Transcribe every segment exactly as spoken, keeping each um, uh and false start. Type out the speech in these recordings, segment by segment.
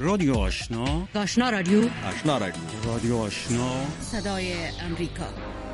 رادیو آشنا، آشنا رادیو، آشنا رادیو، رادیو آشنا، صدای امریکا.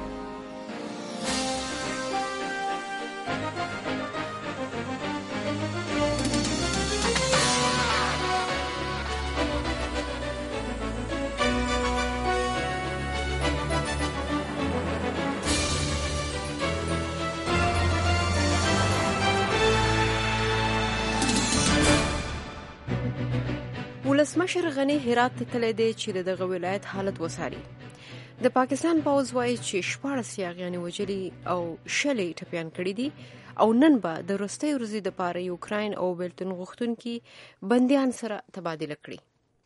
ولسمشر غنی هرات ته تللی دی چې دغه ولایت حالت وڅاري. د پاکستان پوځ وایي چې شپاړس یاغیانې وژلي او شلې ټپیان کړي دي او نن به د وروستۍ ورځې دپاره یوکراین او بیلتون غوښتونکي بندیان سره تبادله کړي.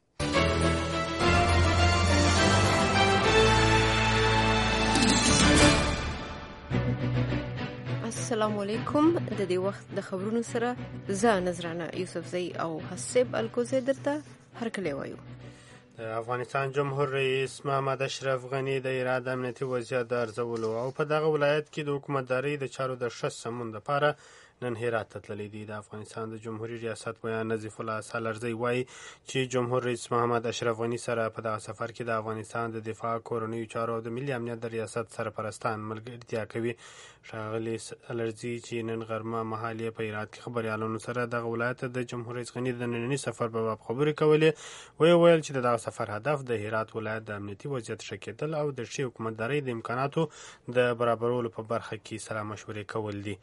السلام علیکم. د دې وخت د خبرونو سره زه نظرانه یوسفزۍ او حسیب الکوزی درته هرکلی وایو. د افغانستان جمهور رئیس محمد اشرف غني د هرات د امنیتي وضعیت د ارزولو او په دغه ولایت کې د حکومتدارۍ د چارو د ښه سمون لپاره نن هرات ته تللی دی. د افغانستان د جمهوریت ریاست بیان نظیف الله سالارزی وایي چې جمهور رئیس محمد اشرف غني سره په دغه سفر کې د افغانستان د دفاع، کورنیو چارو او د ملي امنیت د ریاست سرپرستان ملګرتیا کوي. ښاغلي سالارزي چې نن غرمه مهال یې په هرات کې خبریالانو سره دغه ولایت د جمهور رئیس غني د ننني سفر په باب خبرې کولې. ویې ویل چې د دغه سفر هدف د هرات ولایت د امنیتي وضعیت ښه کېدل او د ښې حکومتدارۍ د امکاناتو د برابرولو په برخه کې سلا مشورې کول دي.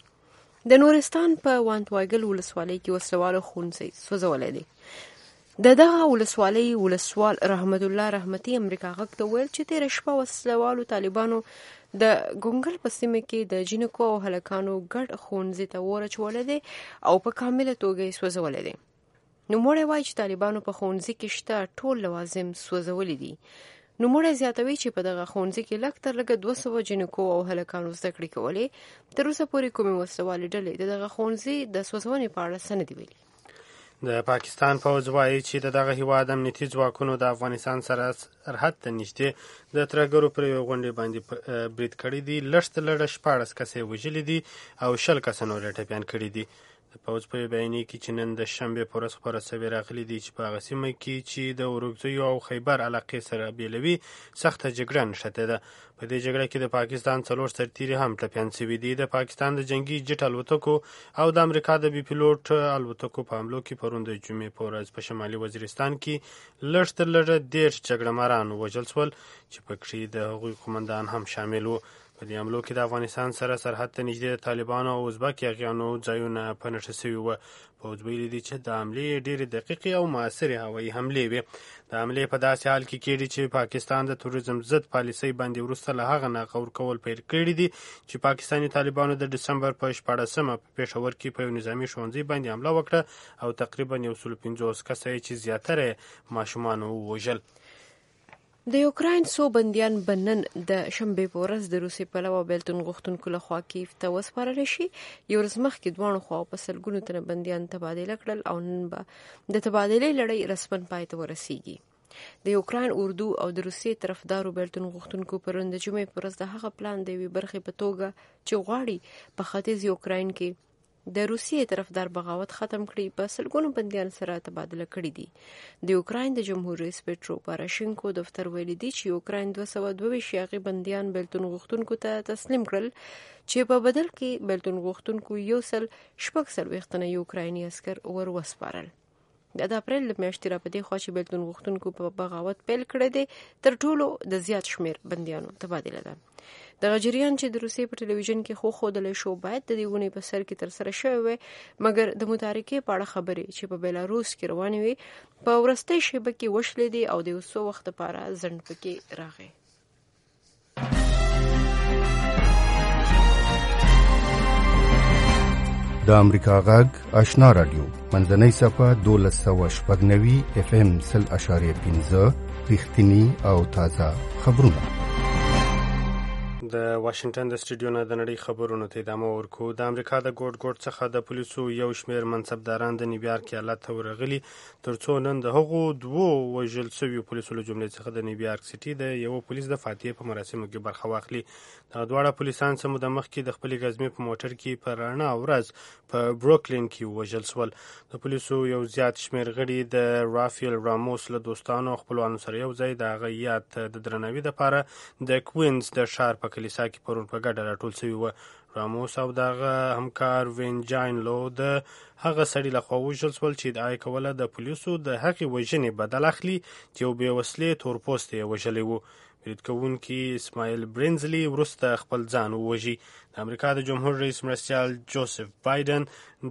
د نورستان په وانتوایګل ولسوالۍ کې وسلوالو ښوونځی سوځولی دی. د دغه ولسوالۍ ولسوال رحمت الله رحمتي امریکا غږ ته ویل چې تېره شپه وسلوالو طالبانو د ګونګل په سیمه کې د جینکو او هلکانو ګډ ښوونځي ته اور اچولی دی او په کامله توګه یې سوځولی دی. نوموړی وایي چې طالبانو په ښوونځي کې شته ټول لوازم سوځولي دي. نوموړی زیاتوي چې په دغه ښوونځي کې لږ تر لږه دوه سوه جینکو او هلکانو زده کړې کولې. تر اوسه پورې کومې وسلوالې ډلې د دغه ښوونځي د سوځونې په اړه څه نه دي ویلي. د پاکستان پوځ وایي چې د دغه هیواد امنیتي ځواکونو د افغانستان سره سرحد ته نږدې د ترهګرو پر یوې غونډې باندې برید کړی دی. لږ تر لږه شپاړس کسه یې وژلي دي او شل کسه نور یې ټپیان کړي دي. د پوځ په بیانیه کې چې نن د شنبې په ورځ خپاره شوې راغلي دي چې په هغه سیمه کې چې د اورکزیو او خیبر علاقې سره بیلوي سخته جګړه نښتې ده. په دې جګړه کې د پاکستان څلور سرتیري هم ټپیان شوي دي. د پاکستان د جنگي جټ الوتکو او د امریکا د بي پیلوټ الوتکو په حملو کې پرون د جمعې په ورځ په شمالي وزیرستان کې لږ تر لږه دېرش جګړه ماران ووژل شول چې پکې د هغوی قومندان هم شامل وو. په دې حملو کې د افغانستان سره سرحد ته نږدې د طالبانو او ازبک یاغیانو ځایونه په نښه شوي وو. پوځ ویلي دي چې د حملې ډېرې دقیقې او مؤثرې هوایي حملې وې. د حملې په داسې حال کې کېږي چې پاکستان د توریزم ضد پالیسۍ باندې وروسته له هغه نه غور کول پیل کړي دي چې پاکستاني طالبانو د ډسمبر په شپاړسمه په پېښور کې په یو نظامي ښوونځي باندې حمله وکړه او تقریبا یو سل پنځوس کسه یې چې زیاتره ماشومان ووژل. د یوکراین څو بندیان به نن د شنبې په ورځ د روسیې پلوه بیلتون غوښتونکو لخوا کیف ته وسپارلی شي. یو ورځ مخکې دواړو خواو په سلګونو تنه بندیان تبادله کړل او نن به د تبادلې لړۍ رسماً پای ته ورسیږي. د یوکراین اردو او د روسیې طرفدارو بیلتون غوښتونکو پرون د جمعې په ورځ د هغه پلان د یوې برخې په توګه چې غواړي په ختیځ یوکراین کې د روسیې طرفدار بغاوت ختم کړي په سلګونو بندیان سره تبادله کړي دي. د یوکراین د جمهور رئیس پیټرو پاراشینکو دفتر ویلي دی چې یوکراین دوه سوه دوه ویشت یاغي بندیان بیلتون غوښتونکو ته تسلیم کړل چې په بدل کې بیلتون غوښتونکو یو سل شپږ څلوېښت تنه یوکرایني عسکر ور وسپارل. د اپریل له میاشتې را په دې خوا چې بیلتون غوښتونکو په بغاوت پیل کړی دی تر ټولو د زیات شمېر بندیانو تبادله ده. دغه جریان چې د روسیې په ټلویزیون کې خو ښودلی شو باید د دې ونې په سر کې ترسره شوی وی، مګر د متارکې په اړه خبرې چې په بیلاروس کې روانې وي په وروستۍ شیبه کې وشلې دي او د یو څو وخت لپاره ځنډ پکې راغی. د امریکا غږ آشنا رادیو منځنۍ صفحه دولس سوه شپږ نوي اف ام سل اشاریه پنځه رښتینی او تازه خبرونه. د واشنگټن د سټډیو نه د نړۍ خبرونو ته ادامه ورکو. د امریکا د ګوټ ګوټ څخه د پولیسو یو شمېر منصبداران د نیویارک ایالت ته ورغلي ترڅو نن د هغو دوو وژل شویو پولیسو له جملې څخه د نیویارک سټي د یو پولیس د فاتحې په مراسمو کې برخه واخلي. دغه دواړه پولیسان څه موده مخکې د خپلې ګزمې په موټر کې په رڼا ورځ په بروکلین کې وژل شول. د پولیسو یو زیات شمېر غړي د رافیل راموس له دوستانو او خپلوانو سره یو ځای د هغه یاد د درناوي دپاره د کوینز د ښار په کلیسا کې پرون په ګډه راټول شوي وو. راموس او دغه همکار وین جاین لو د هغه سړي لخوا وژل شول چې ادعا یې کوله د پولیسو د هغې وژنې بدل اخلي چې یو بې وسلې تورپوستی یې وژلی و. برید کوونکي اسماعیل برینزلي وروسته خپل ځان ووژي. د امریکا د جمهور رئیس مرستیال جوزف بایدن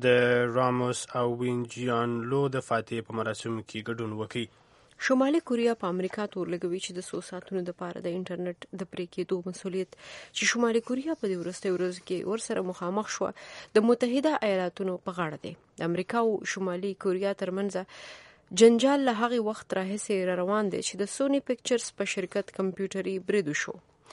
د راموس او وین جاین لو د فاتحې په مراسمو کې ګډون وکړي. شمالي کوریا په امریکا تور لګوي چې د څو ساعتونو دپاره د انټرنیټ د پرې کېدو مسؤلیت چې شمالي کوریا په دې وروستیو ورځو کې ورسره مخامخ شوه د متحده ایالاتونو په غاړه دی. د امریکا او شمالي کوریا ترمنځ جنجال له هغې وخت راهیسې را روان دی چې د سونی پکچرز په شرکت کمپیوټري برید وشو.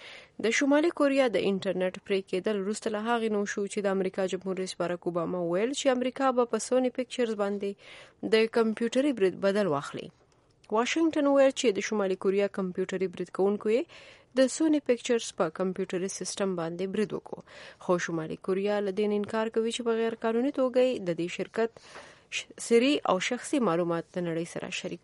د شمالي کوریا د انټرنیټ پرې کېدل وروسته له هغې نو شو چې د امریکا جمهور رئیس باراک اوباما وویل چې امریکا به په سونی پکچرز باندې د کمپیوټري برید بدل واخلي. واشنگټن وویل چې د شمالي کوریا کمپیوټري برید کوونکو یې د سونی پکچرز په کمپیوټري سیستم باندې برید وکړو، خو شمالي کوریا له دې انکار کوي چې په غیر قانوني توګه د دې شرکت سری او شخصي معلومات د نړۍ سره شریک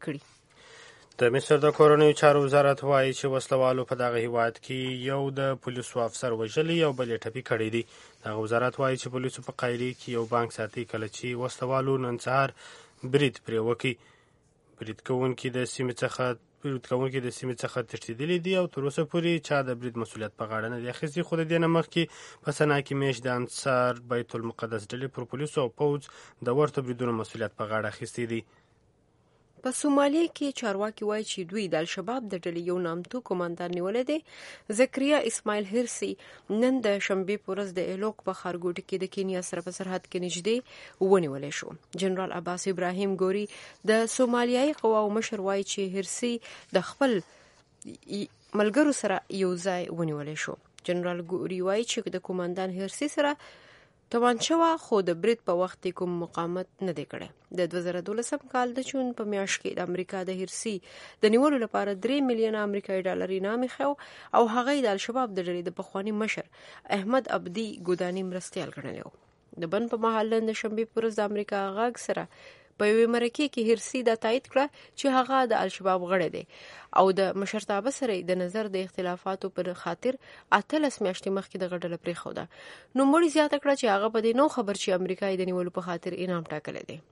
کړي. د مصر د کورنیو چارو وزارت وایي چې وسلوالو په دغه هیواد کې یو د پولیسو افسر وژلی او بل یې ټپي کړی دی. دغه وزارت وایي چې پولیسو په قاهرې کې یو بانک ساتي کله چې وسلوالو نن سهار برید پرې وکړي. برید کوونکي د سیمې څخه برید کوونکي د سیمې څخه تښتېدلي دي او تر اوسه پورې چا د برید مسؤلیت په غاړه نه دی اخیستی. خو د دې نه مخکې په سنا کې میاشت د انصار بیت المقدس ډلې پر پولیسو او پوځ د ورته بریدونو مسؤلیت په غاړه اخیستی دی. په سومالیه کې چارواکي وایي چې دوی د الشباب د ډلې یو نامتو کمانډر نیولی دی. زکریا اسماعیل هرسی نن د شنبې په ورځ د ایلوک په ښارګوټي کې د کینیا سره په سرحد کې نږدې ونیولی شو. جنرال عباس ابراهیم ګوري د سومالیایي قواو مشر وایي چې هرسی د خپل ملګرو سره یو ځای ونیولی شو. جنرال ګوري وایي چې د کمانډان هرسی سره توانچه وه خو د برید په وخت کې کوم مقاومت نه دی کړی. د دوه زره دولسم کال د جون په میاشت کې د امریکا د هرسی د نیولو لپاره درې میلیونه امریکایي ډالر انعام یې او هغه د الشباب د ډلې د پخواني مشر احمد عبدي ګوداني مرستیال ګڼلی و. د بند په مهال نن د شنبې په ورځ د امریکا غږ سره په یوې مرکې کې هرسی دا تایید کړه چې هغه د الشباب غړی دی او د مشرتابه سره د نظر د اختلافاتو پر خاطر اتلس میاشتې مخکې دغه ډله پرېښوده. نوموړي زیاته کړه چې هغه په دې نو خبر چې امریکا یې د نیولو په خاطر انعام ټاکلی دی.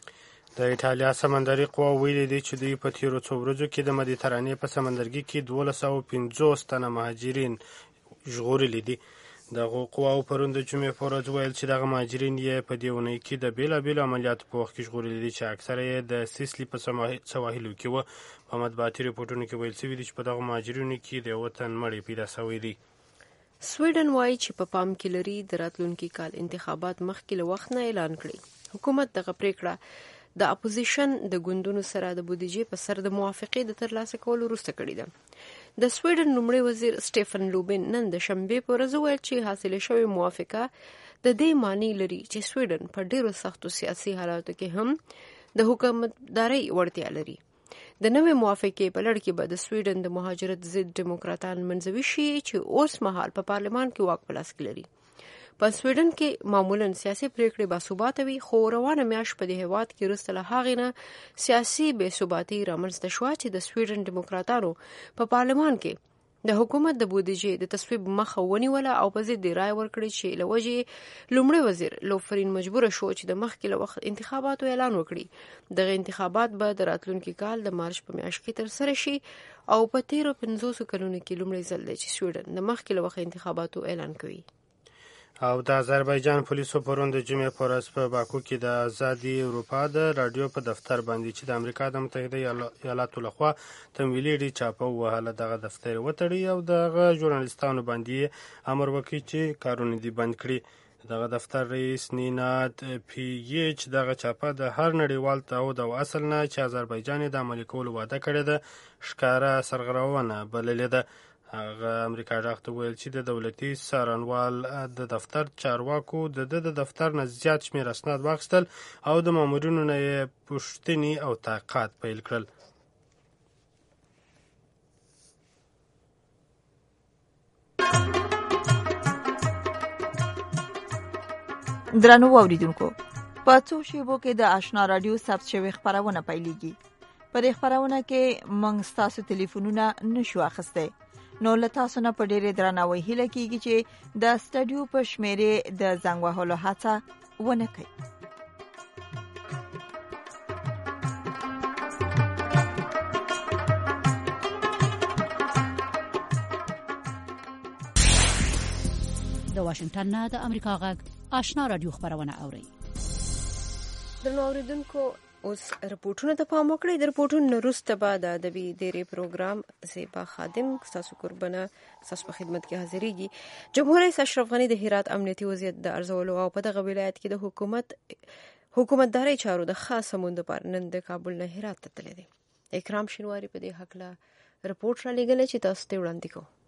د ایټالیا سمندري قوا ویلي دي چې دوی په تیرو څو ورځو کې د مدیترانې په سمندرګي کې دولس سوه پنځوس تنه مهاجرین ژغورلي دي. دغه قواو پرون د جمعې په ورځ ویل چې دغه مهاجرین یې په دې اونۍ کې د بېلابېلو عملیاتو په وخت کې ژغورلي دي چې اکثره یې د سیسلي په سواحلو کې وه. په مطبوعاتي رپوټونو کې ویل شوي دي چې په دغه مهاجرینو کې د یوه تن مړی پیدا شوی دی. سویډن وایي چې په پام کې لري د راتلونکي کال انتخابات مخکې له وخت نه اعلان کړي. حکومت دغه پریکړه د اپوزیشن د ګوندونو سره د بودیجې په سر د موافقې د ترلاسه کولو وروسته کړې ده. د سویډن لومړی وزیر سټیفن لوبین نن د شنبې په ورځ وویل چې حاصله شوې موافقه د دې معنی لري چې سویډن په ډیرو سختو سیاسي حالاتو کې هم د حکومتدارۍ وړتیا لري. د نوې موافقې په لړ کې به د سویډن د مهاجرت ضد ډیموکراتان منځوي شي چې اوس مهال په پارلمان کې واک په لاس کې لري. په سویډن کې معمولا سیاسي پریکړې باثباته وي خو روانه میاشت په دې هیواد کې وروسته له هغې نه سیاسي بې ثباتي رامنځته شوه چې د سویډن ډیموکراتانو په پارلمان کې د حکومت د بودیجې د تصویب مخه ونیوله او په ضد یې رایه ورکړې چې له وجې لومړی وزیر لوفرین مجبوره شو چې د مخکې له وخت انتخاباتو اعلان وکړي. دغه انتخابات به د راتلونکي کال د مارچ په میاشت کې ترسره شي او په تیرو پنځوسو کلونو کې لومړی ځل دی چې سویډن د مخکې له وخت انتخاباتو اعلان کوي. او د آذربایجان پولیسو پرون د جمعې په ورځ په باکو کې د ازادي اروپا د راډیو په دفتر باندې چې د امریکا د متحده ایالاتو لخوا تمویلي ډي چاپه ووهله دغه دفتر وتړي او دغه ژورنالیستانو باندې امر وکړي چې کارونه دې بند کړي. دغه دفتر رئیس نیناد پییچ دغه چاپه د هر نړیوال تعهد او اصل نه چې آذربایجان د عملي کولو وعده کړې ده ښکاره سرغړونه بللې ده. هغه امریکا ډاغ ته ویل چې د دولتي څارنوال د دفتر چارواکو د د دفتر نه زیات شمېر اسناد واخیستل او د مامورینو نه یې پوښتنې او تحقیقات پیل کړل. درنو اوریدونکو، په څو شیبو کې د آشنا رادیو ثبت شوی خبرونه پیلېږي. په دې خبرونه کې موږ ستاسو ټلیفونونه نشو اخیستی، نو له تاسو نه په ډېرې درناوي هیله کېږي چې د سټډیو په شمېرې د زنګ وهلو هڅه ونه کوئ. د واشنگټن نه د امریکا غږ آشنا رادیو خبرونه اوري. درنو اوریدونکو، اوس رپورټونه ته پام وکړئ. د رپورټونو وروسته به د ادبي ډېرې پروګرام زیبا خادم ستاسو قربانه ستاسو په خدمت کې حاضرېږي. جمهور رئیس اشرف غني د هرات امنیتي وضعیت د ارزولو او په دغه ولایت کې د حکومت حکومتداري چارو د خاص سمون لپاره نن د کابل نه هرات ته تللی دی. اکرام شینواری په دې هکله رپورټ را لېږلی چې تاسو ته وړاندې کوو.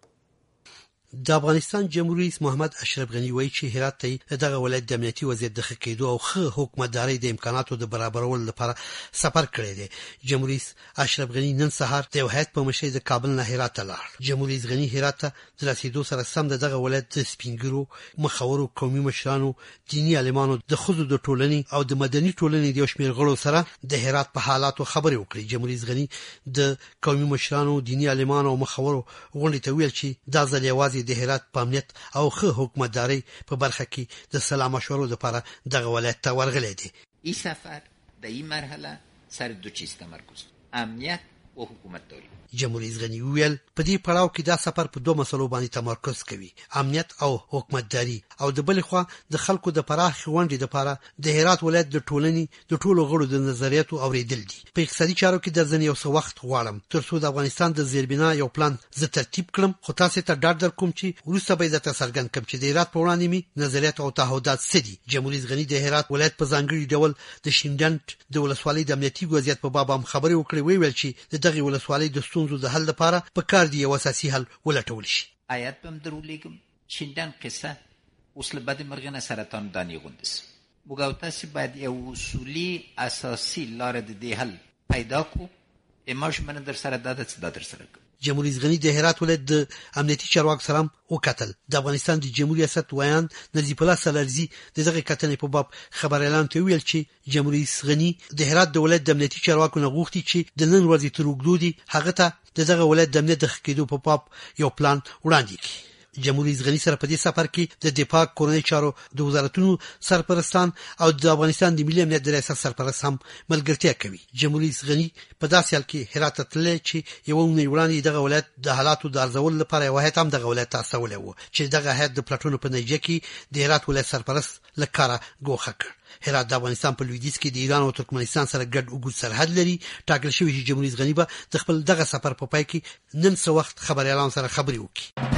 د افغانستان جمهوریت رئیس محمد اشرف غني وایي چې هرات ته دغه ولایت د امنیتي وضعیت د ښه کېدو او ښه حکومتدارۍ د امکاناتو د برابرولو لپاره سفر کړی دی. جمهوریت رئیس اشرف غني نن سهار د یو هیات په مشرۍ د کابل نه هرات ته لاړ. جمهوریت رئیس غني هرات ته د رسیدو سره سم د دغه ولایت د سپینګرو، مخورو، قومي مشرانو، دیني عالمانو، د ښځو د ټولنې او د مدني ټولنې د یو شمېر غړو سره د هرات په حالاتو خبرې وکړې. جمهوریت رئیس غني د قومي مشرانو، دیني عالمانو او مخورو غونډې ته ویل چې دا ځل یوازې د هرات په امنیت او ښه حکومتدارۍ په برخه کې د سلا مشورو لپاره دغه ولایت ته ورغلی دی. این سفر در این مرحله سر دو چیز تمرکز، امنیت و حکومتداری. جمهوریت رئیس غني ویل په دې پړاو کې دا سفر په دوه مسلو باندې تمرکز کوي، امنیت او حکومتداري، او د بل خوا د خلکو د پراخ غونډې لپاره د هرات ولایت د ټولنې د ټولو غړو د نظریاتو اوریدل دي. په اقتصادي چارو کې درځنې یو څه وخت غواړم ترڅو د افغانستان د زیربنا یو پلان زه ترتیب کړم، خو تاسو ته ډاډ درکوم چې وروسته به درته څرګند کړم چې د هرات په وړاندې مې نظریات او تعهدات څه دي. جمهوریت رئیس غني د هرات ولایت په ځانګړي ډول د شینډنډ د ولسوالۍ د امنیتي وضعیت په باب هم خبرې وکړې. ویل چې د دغه ولسوالۍ د ستونزو د حل لپاره په کار دی یو اساسي حل ولټول شي. آیات بهم درولېږم شینډنډ قصه اوس له بد مرغه نه سرطان دانې غوندس. موږ او تاسې باید یو اصولي اساسي لاره د دې حل پیدا کړو. اماش من در سره دا څه در سره جمهوریت رئیس غني د هرات ولایت د امنیتي چارواکو سره وکتل. د افغانستان د جمهوریت ریاست ویان نجیب الله سالارزي دغه کتنې په باب خبر اعلان ته ویل چې جمهوریت رئیس غني د هرات د ولایت د امنیتي چارواکو نه غوښتي چې د نن ورځې تر اوږدو دي هغه ته دغه ولایت د امنیت د ښه کېدو په باب یو پلان وړاندې کړي. جمهوریت رئیس غني سره په دې سفر کې د دفاع، کورنۍ چارو د وزارتونو سرپرستان او د افغانستان د ملي امنیت د ریاست سرپرست هم ملګرتیا کوي. جمهوریت رئیس غني په داسې حال کې هرات ته تللی چې یو اونۍ وړاندې دغه ولایت د حالاتو د ارزولو لپاره یو هیات هم دغه ولایت ته استولی و چې دغه هیات د پلټنو په نتیجه کې د هرات ولایت سرپرست له کاره ګوښه کړ. هرات د افغانستان په لویدیځ کې د ایران او ترکمنستان سره ګډ اوږد سرحد لري. ټاکل شوی چې جمهوریت رئیس غني به د خپل دغه سفر په پای کې نن څه وخت خبر اعلان سره خبرې وکړي.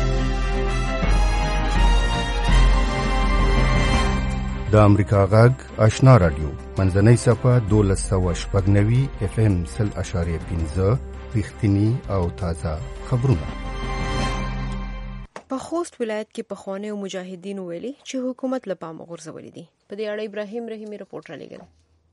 د امریکا غږ آشنا رادیو منځنۍ صفحه دولس سوه شپږ نوي اف ام سل اشاریه پنځه رښتینی او تازه خبرونه. په خوست ولایت کې پخواني مجاهدین ویلي چې حکومت له پامه غورځولې دي. په دې اړه ابراهیم رحیمي رپورټ را لېږلی.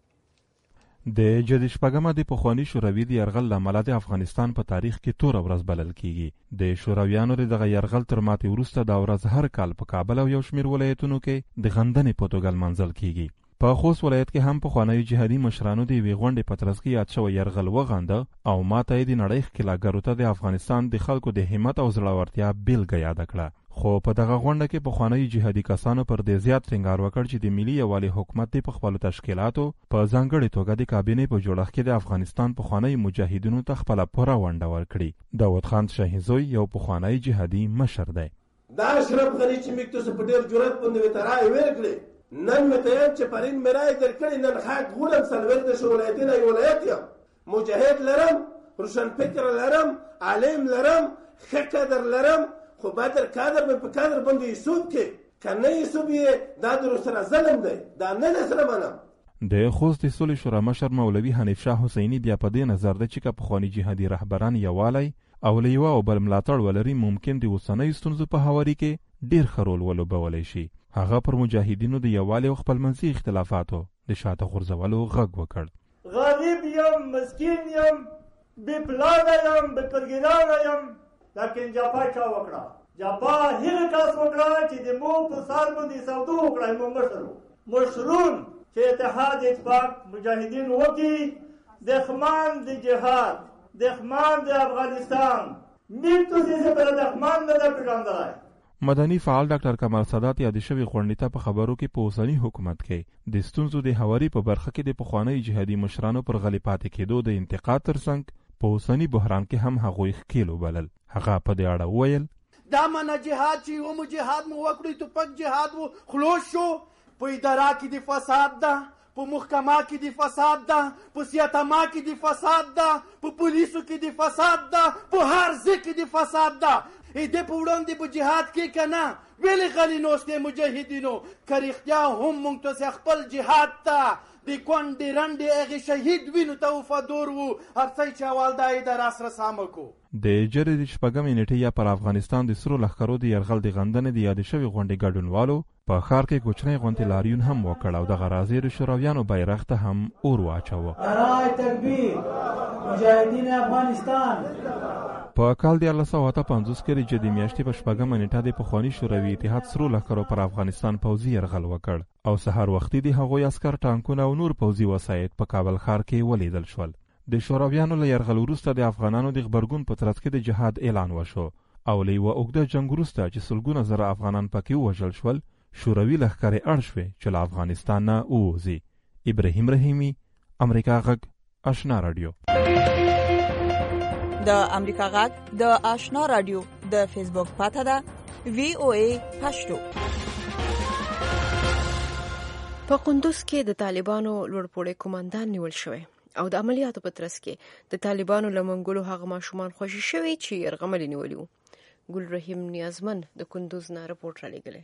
د جدي شپږمه د پخواني شوروي د یرغل له امله د افغانستان په تاریخ کې توره ورځ بلل کیږي. د شورویانو د دغه یرغل تر ماتې وروسته دا ورځ هر کال په کابل او یو شمېر ولایتونو کې د غندنې په توګه لمانځل کیږي. په خوست ولایت کې هم پخوانیو جهادي مشرانو د یوې غونډې په ترڅ کې یاد شوی یرغل وغنده او ماته یې د نړۍ ښکېلاګرو ته د افغانستان د خلکو د همت او زړورتیا بیلګه یاده کړه. خو په دغه غونډه کې پخوانیو جهادي کسانو پر دې زیات ټینګار وکړ چې د ملي یووالي حکومت د په خپلو تشکیلاتو په ځانګړې توګه د کابینې په جوړښت کې د افغانستان پخوانیو مجاهدینو ته خپله پوره ونډه ورکړي. داود خان شاهزوی یو پخوانی جهادي مشر دی. دا اشرف غني چې موږ ته په ډېر جرأت باندې ورته رایې ورکړې، نن مې ته یم چې پرین مې رایې درکړې، نن خاک غولم څلوېښت دېرش ولایتونه یې ولایت یم، مجاهد لرم، روشنفکر لرم، عالم لرم، ښه قدر لرم، خو بدر کادر مې په کادر باندې حساب کې که نه حساب یې دا در سره ظلم دی، دا نه در سره منم. د خوست د صلح شورا مشر مولوي حنیف شاه حسیني بیا په دې نظر دی چې که پخواني جهادي رهبران یووالی او له یوه او بل ملاتړ ولري ممکن د اوسنیو ستونزو په هواري کې ډیر ښه رول ولوبولی شي. هغه پر مجاهدینو د یووالي او خپلمنځي اختلافاتو د شاته غورځولو غږ وکړ. غریب یم، مسکین یم، بې پلانه یم، بې پرګنانه یم، لیکن جاپا چا وکړه؟ جاپا هغه کس وکړه چې د مو په سر باندې سودو وکړه. مو مشر مشرون چې اتحاد اتفاق مجاهدین وکړي، دښمن د جهاد، دښمن د افغانستان میتو چې پر دښمن نه ده پیژندلی. مدني فعال ډاکټر کمال سادات یاد شوی غونډې ته په خبرو کې په اوسني حکومت کې د ستونزو د هواري په برخه کې د پخواني جهادي مشرانو پر غلي پاتې کېدو د انتقاد ترڅنګ په اوسني بحران کې هم هغوی ښکیل وبلل. هغه په دې اړه وویل دا منه جهاد چې و مو جهاد مو وکړی توپک جهاد و خلوص شو. په اداره کې د فساد ده، په محکمه کې د فساد ده، په سیاتما کې د فساد ده، په پولیسو کې د فساد ده، په هر ځای کې د فساد ده. دې په وړاندې په جهاد کې که نه ولې غلي نوستې مجاهدینو؟ که رښتیا هم موږ ته خپل جهاد ته د کونډې رنډې هغې شهید وینو ته وفادور وو، هر څه چې اول دا یې د راسره سامه کو. د جرې د شپږمې نېټې یا پر افغانستان د سرو لښکرو د یرغل د غندنې د یادې شوې غونډې ګډونوالو په ښار کې کوچنی غونډې لاریون هم وکړ او دغه راځې د شورویانو بیرغ ته هم اور واچوه. نعره تکبیر، مجاهدین افغانستان. په کال دیارلس سوه اته پنځوس کې د جدي میاشتې په شپږمه نېټه د پخواني شوروي اتحاد سرو لښکرو پر افغانستان پوځي یرغل وکړ او سهار وختي د هغوی عسکر، ټانکونه او نور پوځي وسایط په کابل ښار کې ولیدل شول. د شورویانو له یرغل وروسته د افغانانو د غبرګون په ترڅ کې د جهاد اعلان وشو او له یوه اوږده جنګ وروسته چې سلګونه زره افغانان پکې ووژل شول، شوروي لښکرې اړ شوې چې له افغانستان نه ووځي. ابراهیم رحیمي، امریکا غږ، آشنا راډیو. د امریکا غږ د آشنا راډیو د فیسبوک پاته ده وی او ای پښتو. په قندوز کې د طالبانو لوړپوړی کمانډان نیول شوی او د عملیاتو په ترڅ کې د طالبانو له منګولو هغه ماشومان خوشي شوي چې یرغمل نیولي وو. ګل رحیم نیازمن د قندوز نه رپورټ را لېږلی.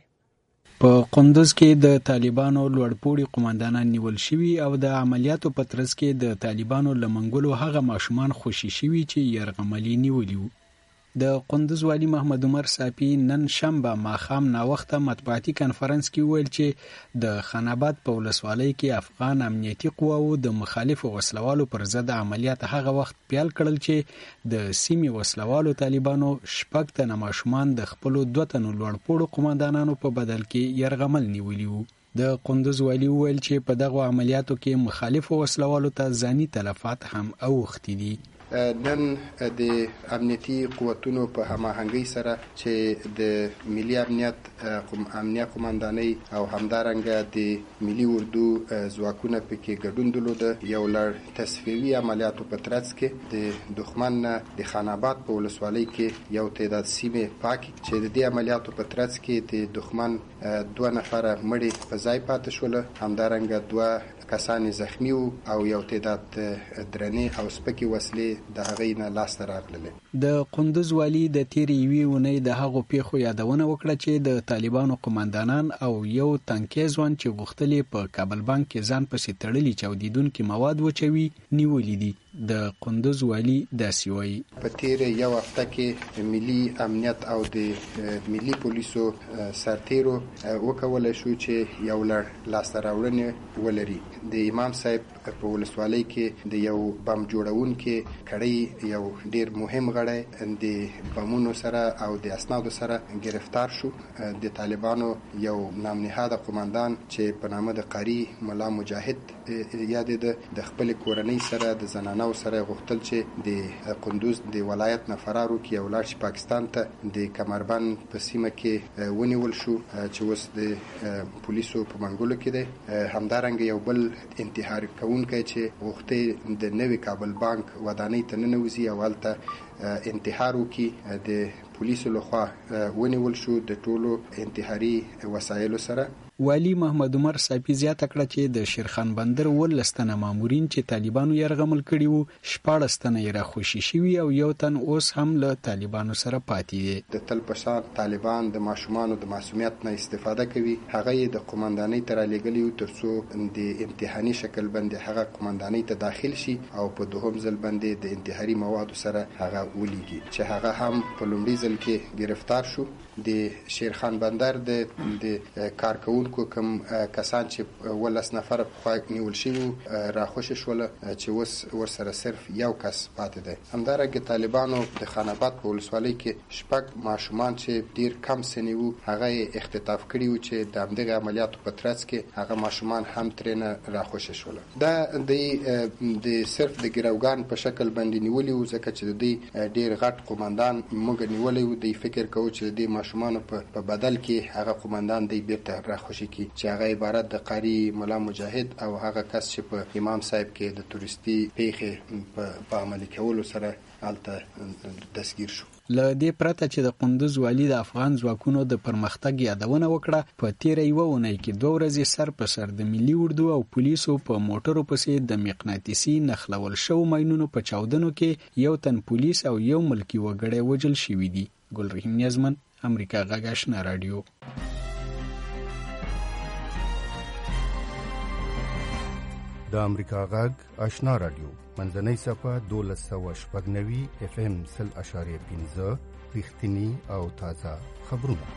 په قندوز کې د طالبانو لوړپوړي قماندانان نیول شوي او د عملیاتو په ترڅ کې د طالبانو له منګولو هغه ماشومان خوشي شوي چې یرغمل نیولي وو. د قندوز والی محمد عمر صافی نن شنبه ماښام ناوخته مطبوعاتي کنفرانس کې وویل چې د خاناباد په ولسوالۍ کې افغان امنیتي قواو د مخالفو وسلوالو پر ضد عملیات هغه وخت پیل کړل چې د سیمې وسلوالو طالبانو شپږ تنه ماشومان د خپلو دوه تنو لوړپوړو قماندانانو په بدل کې یرغمل نیولي وو. د قندوز والی وویل چې په دغو عملیاتو کې مخالفو وسلوالو ته ځاني تلفات هم اوښتي دي. نن د امنیتي قوتونو په هماهنګۍ سره چې د ملي امنیت امنیه قماندانۍ او همدارنګه د ملي اردو ځواکونه پکې ګډون درلوده. یو لړ تصفیوي عملیاتو په ترڅ کې د دښمن نه د خاناباد په ولسوالۍ کې یو تعداد سیمې پاکي چې د دې عملیاتو په ترڅ کې د دښمن دوه نفره مړي په ځای پاتې شول، همدارنګه دوه کسان زخمی وو او یو تعداد درنې او سپکې وسلې د هغې نه لاسته راغللې. د قندوز والی د تیرې یوې اونۍ د هغو پیښو یادونه وکړه چې د طالبانو قماندانان او یو تنکي ځوان چې غوښتل په کابل بانک کې ځان پسې تړلي چاودیدونکي مواد وچوي نیولي دي. د قندوز والی داسې وایي په تیرې یو هفته کې ملي امنیت او د ملي پولیسو سرتیرو وکولی شو چې یو لړ لاسته راوړنې ولري. د امام صاحب په ولسوالۍ کې د یو بم جوړونکي کړۍ یو ډیر مهم غړی د بمونو سره او د اسنادو سره گرفتار شو. د طالبانو یو نامنهاده قماندان چې په نامه د قاری ملا مجاهد یادېده د خپل کورنۍ سره د زنانو سره غوښتل چې د قندوز د ولایت نه فرار وکړي او لاړ شي پاکستان ته. د کمربند په سیمه کې ونیول شو چې اوس د پولیسو په منګولو کې دی. همدارنګه یو بل انتحار کوونکی چې غوښتي د نوي کابل بانک ودانۍ ته ننوځي او هلته انتحار وکړي د پولیسو لخوا ونیول شو د ټولو انتحاري وسایلو سره. والي محمد عمر صافي زیاته کړه چې د شیرخان بندر ولس تنه مامورین چې طالبانو یرغمل کړي وو شپاړس تنه یې راخوشي شوي او یو تن اوس هم له طالبانو سره پاتې دي. د تل په شان طالبان د ماشومانو د معصومیت نه استفاده کوي. هغه یې د قومندانۍ ته رالېږلي وو ترڅو د امتحاني شکل باندې هغه قومندانۍ ته داخل شي او په دوهم ځل باندې د انتحاري موادو سره هغه ولېږي چې هغه هم په لومړي ځل کې گرفتار شو. د شیرخان بندر د کارکونکو کوم کسان چې ولس نفر خو نیول شوي راخوشي شول چې اوس ورسره صرف یو کس پاتې دی. همدارنګه طالبانو د خان آباد په ولسوالۍ کې شپږ ماشومان چې ډیر کم سني وو هغه اختطاف کړي وو چې د همدغه عملیاتو په ترڅ کې هغه ماشومان هم ترېنه راخوشي شول. دا د د صرف د ګروګان په شکل باندې نیولي وو ځکه چې د دې ډیر غټ قومندان موږ نیولي وو. د فکر کوو چې د ماشومانو په بدل کې هغه قومندان دی بیرته راخوشي کی چې هغه عبارت د قاری مولا مجاهد او هغه کس چې په امام صاحب کې د تورستي پیښې په عملي کولو سره الته دستگیر شو. له دې پرته چې د قندوز والي د افغان ځواکونو د پرمختګ یادونه وکړه په تیره یوه اونۍ کې دوه ورځې سر په سر د ملي اردو او پولیسو په موټرو پسې د مقناطیسي نښلول شوو ماینونو په چاودنو کې یو تن پولیس او یو ملکي وګړی وژل شوي دي. ګلرحیم نیازمن، امریکا غږ آشنا رادیو. د امریکا غږ آشنا رادیو منځنۍ صفه دولس سوه شپږ نوي اف ام سل اشاریه پنځه رښتیني او تازه خبرونه.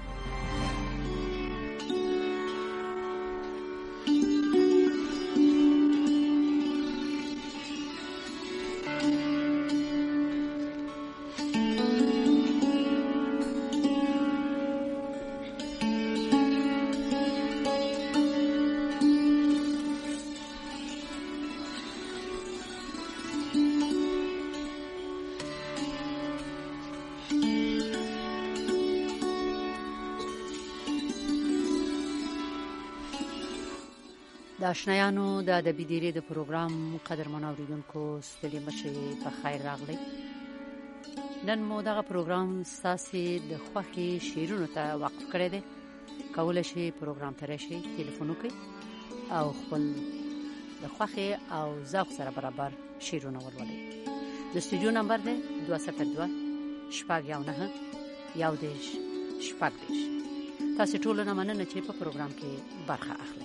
د آشنایانو د ادبي دیرې د پروګرام قدرمن اوریدونکو ستړي مشئ په خیر راغلی. نن مو دغه پروګرام ستاسې د خوښې شعرونو ته وقف کړی دی. کولی شئ پروګرام ته راشئ، تلیفون وکړئ او خپل د خوښې او ذوق سره برابر شعرونه ولولئ. د استودیو نمبر دی دوه صفر دوه شپږ یو نهه یو دېرش شپږ دېرش. تاسې ټولو نه مننه چې په پروګرام کې برخه اخلئ.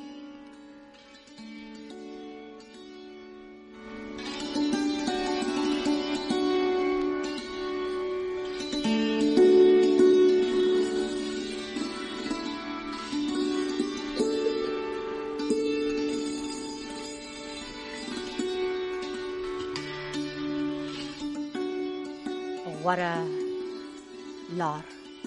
غوره لار.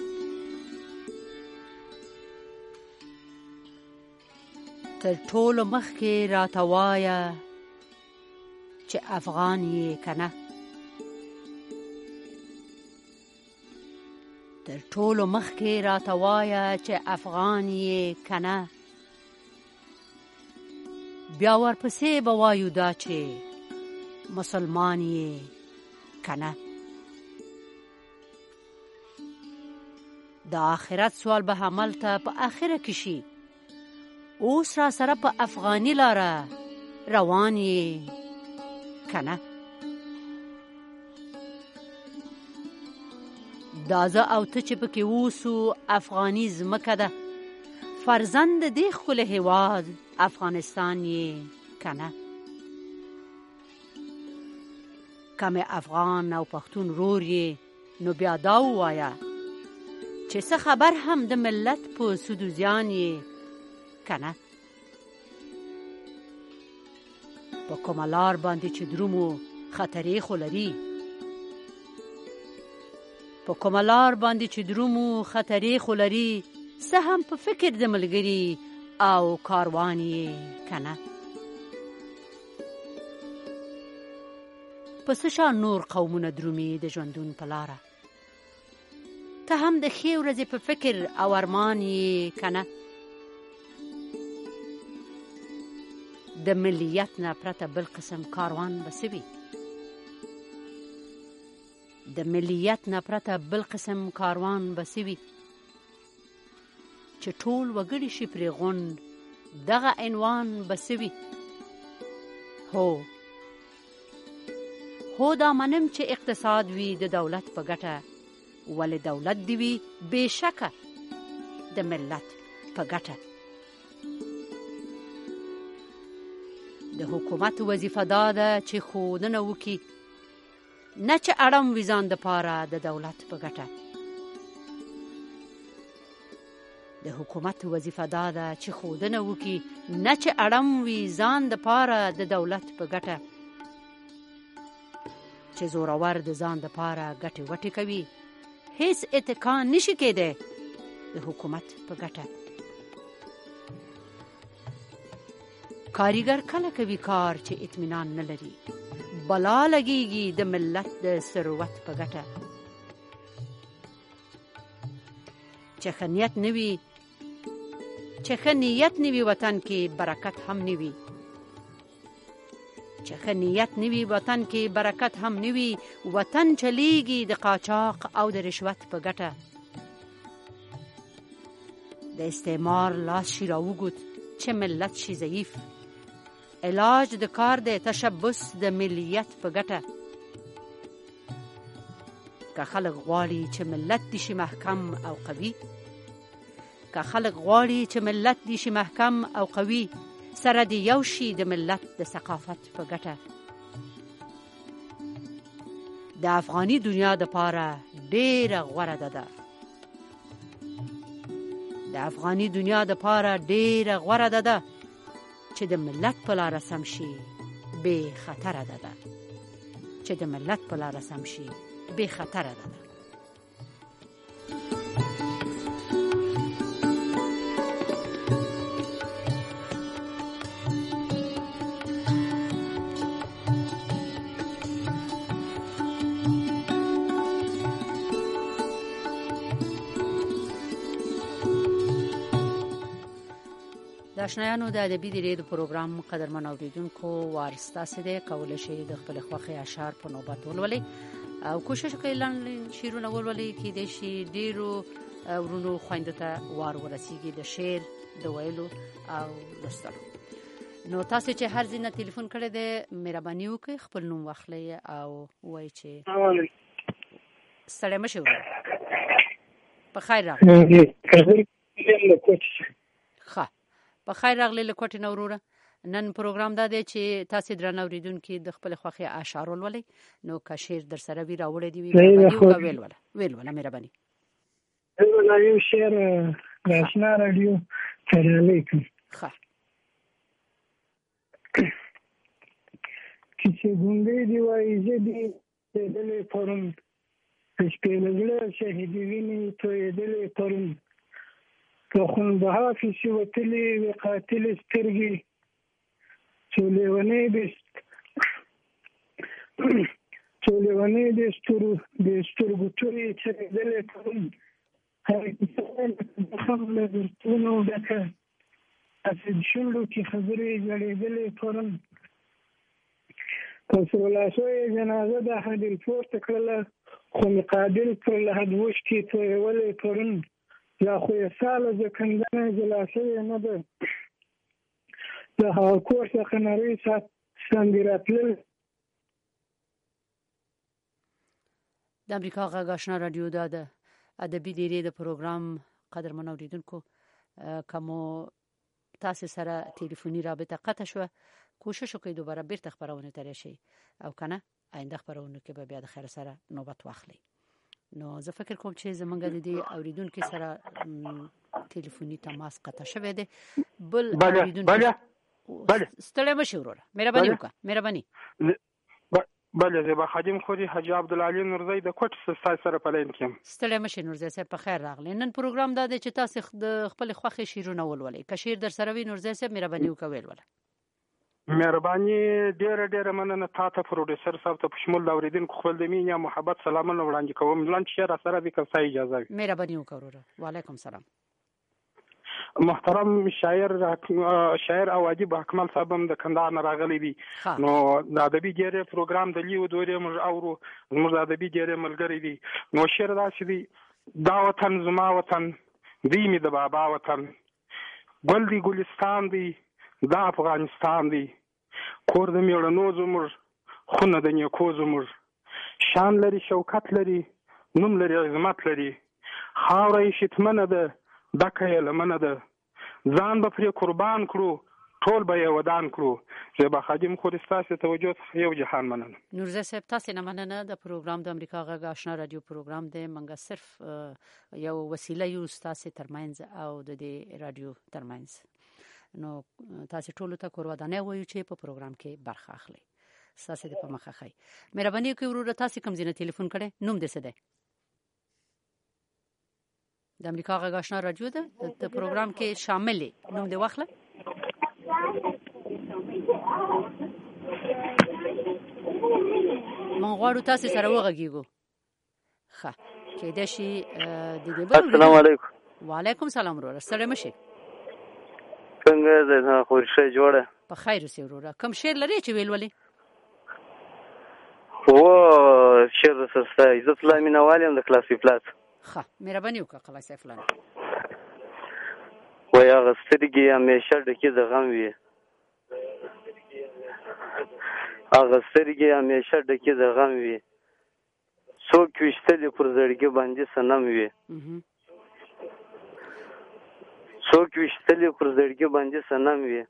تر ټولو مخکې راته وایه چې افغان یې که نه، تر ټولو مخکې راته وایه چې افغان یې که نه، بیا ورپسې به وایو دا چې مسلمان یې که نه. د آخرت سوال به هملته په آخره کې شي. اوس را سره په افغاني لاره روان یې که نه. دا زه او ته چې پکې اوسو افغاني ځمکه ده، فرزند دې ښکلی هېواد افغانستان یې که نه. که مې افغان او پښتون رور یې نو بیا دا ووایه چې څه خبر هم د ملت په سود و زیان یې که نه. په کومه لار باندې چې درومو خطرې خو لري، په کومه لار باندې چې درومو خطرې خو لري، څه هم په فکر د ملګري او کاروان یې که نه. په څه شان نور قومونه درومي د ژوندون په لاره، ته هم د ښې ورځې په فکر او ارمان یې که نه. د ملیت نه پرته بل قسم کاروان به څه وي، د ملیت نه پرته بل قسم کاروان به څه وي. چې ټول وګړي شي پرې غونډ دغه عنوان به څه وي؟ هو هو دا منم چې اقتصاد وي د دولت په ګټه، ولې دولت دی وي بېشکه د ملت په ګټه. د حکومت وظیفه دا ده چې ښودنه وکړي، نه چې اړم وي ځان دپاره د دولت په ګټه. د حکومت وظیفه دا ده چې ښودنه وکړي، نه چې اړم وي ځان دپاره د دولت په ګټه. چې زورور د ځان دپاره ګټې وټې کوي، هیڅ اتکا نشي کېدی د حکومت په ګټه. کاریګر کله کوي کار چې اطمینان نه لري، بلا لګیږي د ملت د ثروت په ګټه. چې ښه نیت نه وي چې ښه نیت نه وي وطن کې برکت هم نه وي. چې ښه نیت نه وي وطن کې برکت هم نه وي. وطن چلیږي د قاچاق او د رشوت په ګټه. د استعمار لاس شي راوګد چې ملت شي ضعیف. علاج د کار د تشبث د ملیت په ګټه. که خلق غواړي چې ملت دي شي محکم او قوي، که خلق غواړي چې ملت دي شي محکم او قوي، سره دی یو شي د ملت د ثقافت په ګټه. د افغاني دنیا د پاره ډیره غوره ده ده د افغاني دنیا د پاره ډیره غوره ده ده چې د ملت په لاره سم شي بې خطره ده ده چې د ملت په لاره سم شي بې خطره ده ده. د آشنایانو د ادبي دیرې د پروګرام قدرمن اوریدونکو وارسته سده کولای شي د خپل خوښي اشعار په نوبت ولولي او کوشش کوي لاندې شعرونه ولولي کې د شي ډیرو ورونو خويندو ته وار ورسیږي د شعر د ویلو او لوستلو. نو تاسو چې هر ځینه ټلیفون کړی دی مهرباني وکړئ خپل نوم واخلئ او وایي چې ستړی مه شئ ورور په خیر راغلی. ښه په خیر راغلی له کوټې نه وروره. نن پروګرام دا دی چې تاسو درنه اوریدونکي د خپل خوښي اشعار ولولئ. نو که شعر در سره وي راوړی دی وي ویل ولا ویل ولا مهرباني ولا یو شعر د آشنا رادیو ترلې کوي. ښه چې ګونګې دی وایي زه دې دلې پرم شپېلګله شهیدي ویني تویېدلې پرم که خونبها کښې وتلې وې قاتلې سترګې څو لیونۍ دې څو لیونۍ دې د سترګو تورې چرېدلې پرم هم له درتونو ډکه هسې د شونډو کې خبرې ځړېدلې پرم که سولاسویې جنازه د حدل پورته کړله خو مې قابل پر لحد وشکې تویولې پرم لا خو یې ساله ځکندنه جلا شوې نه ده د هغه کور څخه نرۍ ساندې راتلل. د امریکا غږ آشنا رادیو دا د ادبي دیرې د پروګرام قدرمن اوریدونکو کومو تاسو سره ټلیفوني رابطه قطع شوه کوشش وکړئ دوباره بیرته خبرونه ته راشئ او کنه آینده خبرونه کې به بیا د خیر سره نوبت واخلئ. نو زه فکر کوم چې زمونږ د دې اوریدونکو سره ټلیفوني تماس قطع شوی دی. بل اوریدونکو بله ستړی مه شئ وروره مهرباني وکړه مهرباني. بله زه به خادم خوري حاجي عبدالعلي نورزی د کوټ ستاسو سره په لین کې یم. ستړی مه شئ نورزی صاحب په خیر راغلی. نن پروګرام دا دی چې تاسو د خپل خوښې شعرونه ولولئ. که شعر در سره وي نورزی صاحب مهرباني وکړه ویل وله. مهرباني ډیره ډیره مننه تاسو پروډوسر صاحب ته په شمول د اوریدونکو خپل د مینه محبت سلامونه وړاندې کوم. لاندې شعر سره به کوم اجازه وي مهرباني وکړه. وعلیکم السلام. محترم شاعر شاعر او ادیب اکمل صاحب هم د کندهار نه راغلی دی. نو د ادبي ډیره پروګرام د لیو دورې موږ اورو موږ د ادبي ډیره ملګری دي. نو شعر داسې دی دا وطن زما وطن دی مې د بابا وطن ګل دی ګلستان دی دا افغانستان دی کور د میړنو زموږ خونه د نیکو زموږ شان لري شوکت لري نوم لري عظمت لري خاوره یې شتمنه ده ډکه یې لمنه ده ځان به پرې قربان کړو ټول به یې ودان کړو زیبا خادم خو ستاسو توجه څخه یو جهان مننه نورزه صاحب تاسو نه مننه د پروګرام د امریکا غږ آشنا رادیو پروګرام دی منګه صرف یو وسیله یو تاسو ترمنځ او د دې رادیو ترمنځ نو تاسو ټول ته کورودانه وایو چې په پروګرام کې برخه اخلي تاسو د په مخه خای مهرباني کوئ ورور تاسو کوم ځینې ټلیفون کړئ نوم دې څه دی د امریکا غږ آشنا رادیو ده د پروګرام کې شامل نوم دې واخله من غواړو تاسو سره وغږیږو ښه کې د شي د دې بل السلام علیکم وعلیکم السلام ورور سره مشي څنګه ده خو ښه جوړه په خیر سي ورور کوم شعر لري چې ویل ولې و شعر سره عزت الله مینوالم د کلاسي پلاس ښه مهرباني وکړه کلاسي فلان وای هغه سترګې همیشه ډکې د غم وي هغه سترګې همیشه ډکې د غم وي څوک ویشتلې پر زړګي باندې صنم وي څوک ویشتلې پر زړګي باندې صنم وي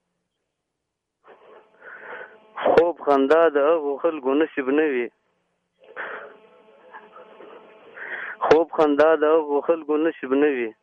خوب خندا د هغو خلکو نصیب نه وي خوب خندا د هغو خلکو نصیب نه وي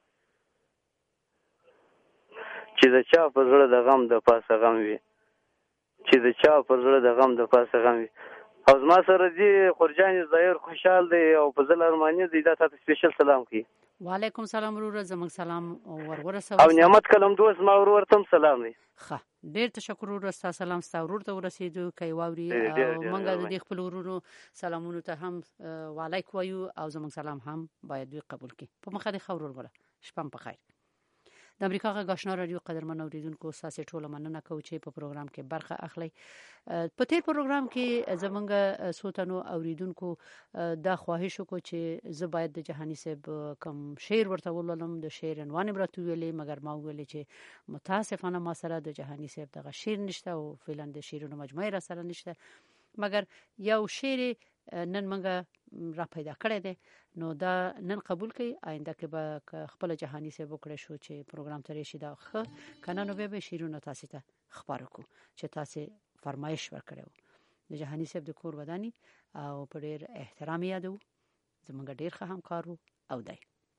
چې د چا په زړه د غم د پاسه غم وي چې د چا په زړه د غم د پاسه غم وي او زما سره دی خورجان ظاهر خوشحال دی او په زل ارماني دی دا تاسو سپیشل سلام کوي وعلیکم سلام ورور زموږ سلام ورورسو او نعمت کلم دوست ما ورور تم سلام دی ښه ډیر تشکر ورور تاسو سلام ستاسو ورور ته ورسېدو کوي واوري او مونږ د دې خپل ورونو سلامونو ته هم وعلیکم وایو او زموږ سلام هم باید دوی قبول کړي په مخه د خبرور ولا شپه په خیر د امریکا غږ آشنا رادیو قدرمن اوریدونکو تاسو ټول مننه کوم چې په پروګرام کې برخه اخلي په تیر پروګرام کې زمونږ سوتنو اوریدونکو دا خواهش وکړو چې زه باید د جهانی صاحب کوم شعر ورته ولولم د شعر عنوان برته ویلې مګر ما ویلې چې متاسفانه ما سره د جهانی صاحب دغه شعر نشته او فعلا د شعرونو مجموعه را سره نشته مګر یو شعر نن منګه را پیدا کړی دی نو دا نن قبول کړي آینده کې به خپل جهانی صاحب وکړي شو چې پروګرام ته راشي دا ښه کنه نو به شیرونه تاسو ته خبر کو چې تاسو فرمایش ورکړو د جهانی صاحب د کور ودانی او په ډیر احترام یادو زمونږ ډیر ښه همکارو او دی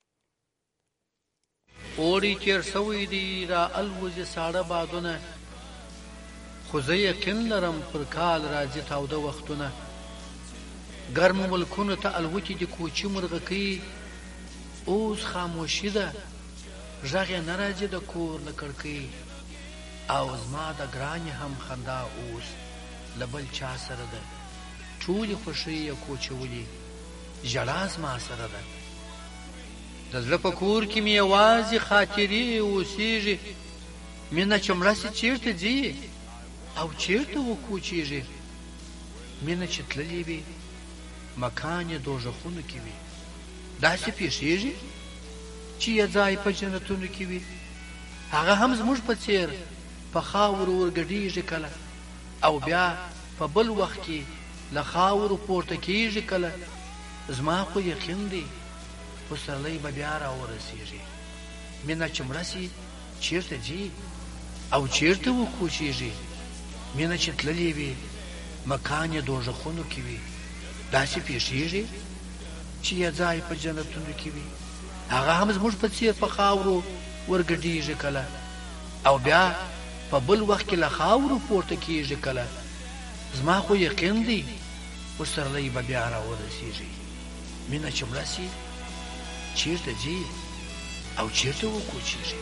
اوړي چیر سوي دي را الوز ساړه بادونه خو زه یقین لرم پر کال راځي تاوده وختونه ګرم ملکونو ته الوتي د کوچي مرغکۍ اوس خاموشي ده غږ یې نه راځي د کور له کړکۍ او زما د ګرانې هم خندا اوس له بل چا سره ده ټولې خوښۍ یې کوچولې ژړا زما سره ده د زړه په کور کې مې یوازې خاطرې اوسېږي مینه چې مړه سي چېرته ځي او چېرته وکوچېږي مینه چې تللې وي مکان یې دوژخونو کې وي داسې پیښیږي چې یې ځای په جنتونو کې وي هغه هم زموږ په څېر په خاورو ورګډېږي کله او بیا په بل وخت کې له خاورو پورته کېږي کله زما خو یقین دی پسرلی به بیا راورسېږي مینه چې مړه سي چېرته ځي او چېرته وکوچېږي مینه چې تللې وي مکان یې دوژخونو کې وي داسې پیښیږي چې یې ځای په جنتونو کې وي هغه هم زموږ په څېر په خاورو ورګډېږي کله او بیا په بل وخت کې له خاورو پورته کېږي کله زما خو یقین دی پسرلی به بیا راورسېږي مینه چې مړه سي چېرته ځي او چېرته وکوچېږي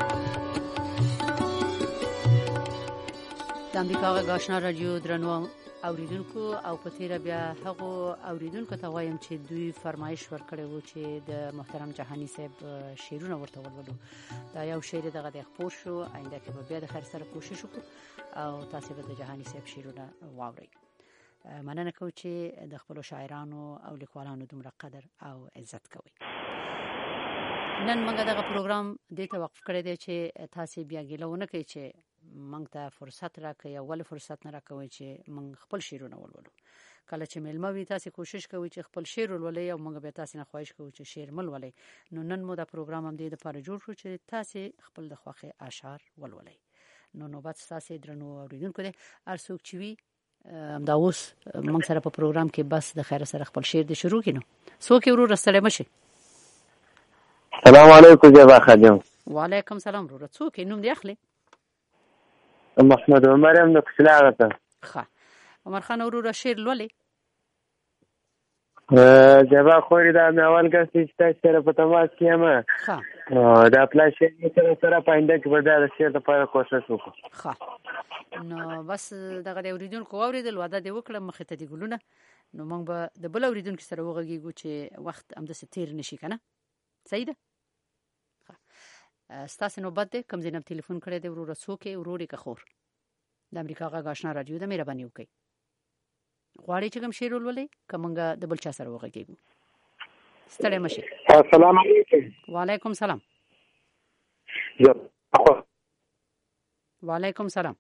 د امریکا غږ آشنا رادیو درنو اوریدونکو او په تیر بیا هغه اوریدونکو ته وایم چې دوی فرمایش ورکړی وو چې د محترم جهانی صاحب شعرونه ورته ولولو. دا یو شعر دغه د خپور شو، آینده کې به بیا د خیر سره کوشش وکړو او تاسو به د جهانی صاحب شعرونه واورئ. مننه کوم چې د خپل شاعرانو او لیکوالانو دومره قدر او عزت کوي. نن موږ دغه پروګرام دې ته وقف کړی دی چې تاسو بیا ګیلونه کوي چې موږ ته فرصت راکړي او ول فرصت نه راکوي چې موږ خپل شعرونه ولولو. کله چې ملما وي تاسو کوشش کوئ چې خپل شعر ولولئ او موږ به تاسو نه خواهش کوو چې شعر مل ولئ. نو نن مو دا پروګرام هم دې لپاره جوړ شو چې تاسو خپل د خوښه اشعار ولولئ. نو نوبت تاسو درنو اوریدونکو دې ارڅوک چې وي دا اوس موږ سره په پروګرام کې بس د خیر سره خپل شعر دې شروع کینو. څوک ورو رسله مشه. السلام علیکم جبا خادم. وعلیکم سلام ورو. څوک نوم دی اخلي؟ محمد عمر ام د کسلاغه. ښه عمر خان ورو شعر لولي. جبا خوري دا اول کس چې تاسو سره په تماس کې یم. ښه دا پلاش سره سره پاینده کې به دا شعر لپاره کوشش وکړو. ښه نو بس دغه اوریدونکو اوریدل واده دی وکړم مخه ته دی ګلونه. نو موږ به د بل اوریدونکو سره وغږیږو چې وخت هم د ستیر نشي کنه. صحیح ده. ستاسو نوبت ده کوم ځینم ټلیفون کړی دی ورور څوک وروري که خور د امریکا غږ آشنا رادیو د مهرباني وکړي غواړي چې کوم شعر ولولئ کومګه د بل چا سره وغږیږو. ستړی مشه. السلام علیکم. وعلیکم سلام. وعلیکم سلام.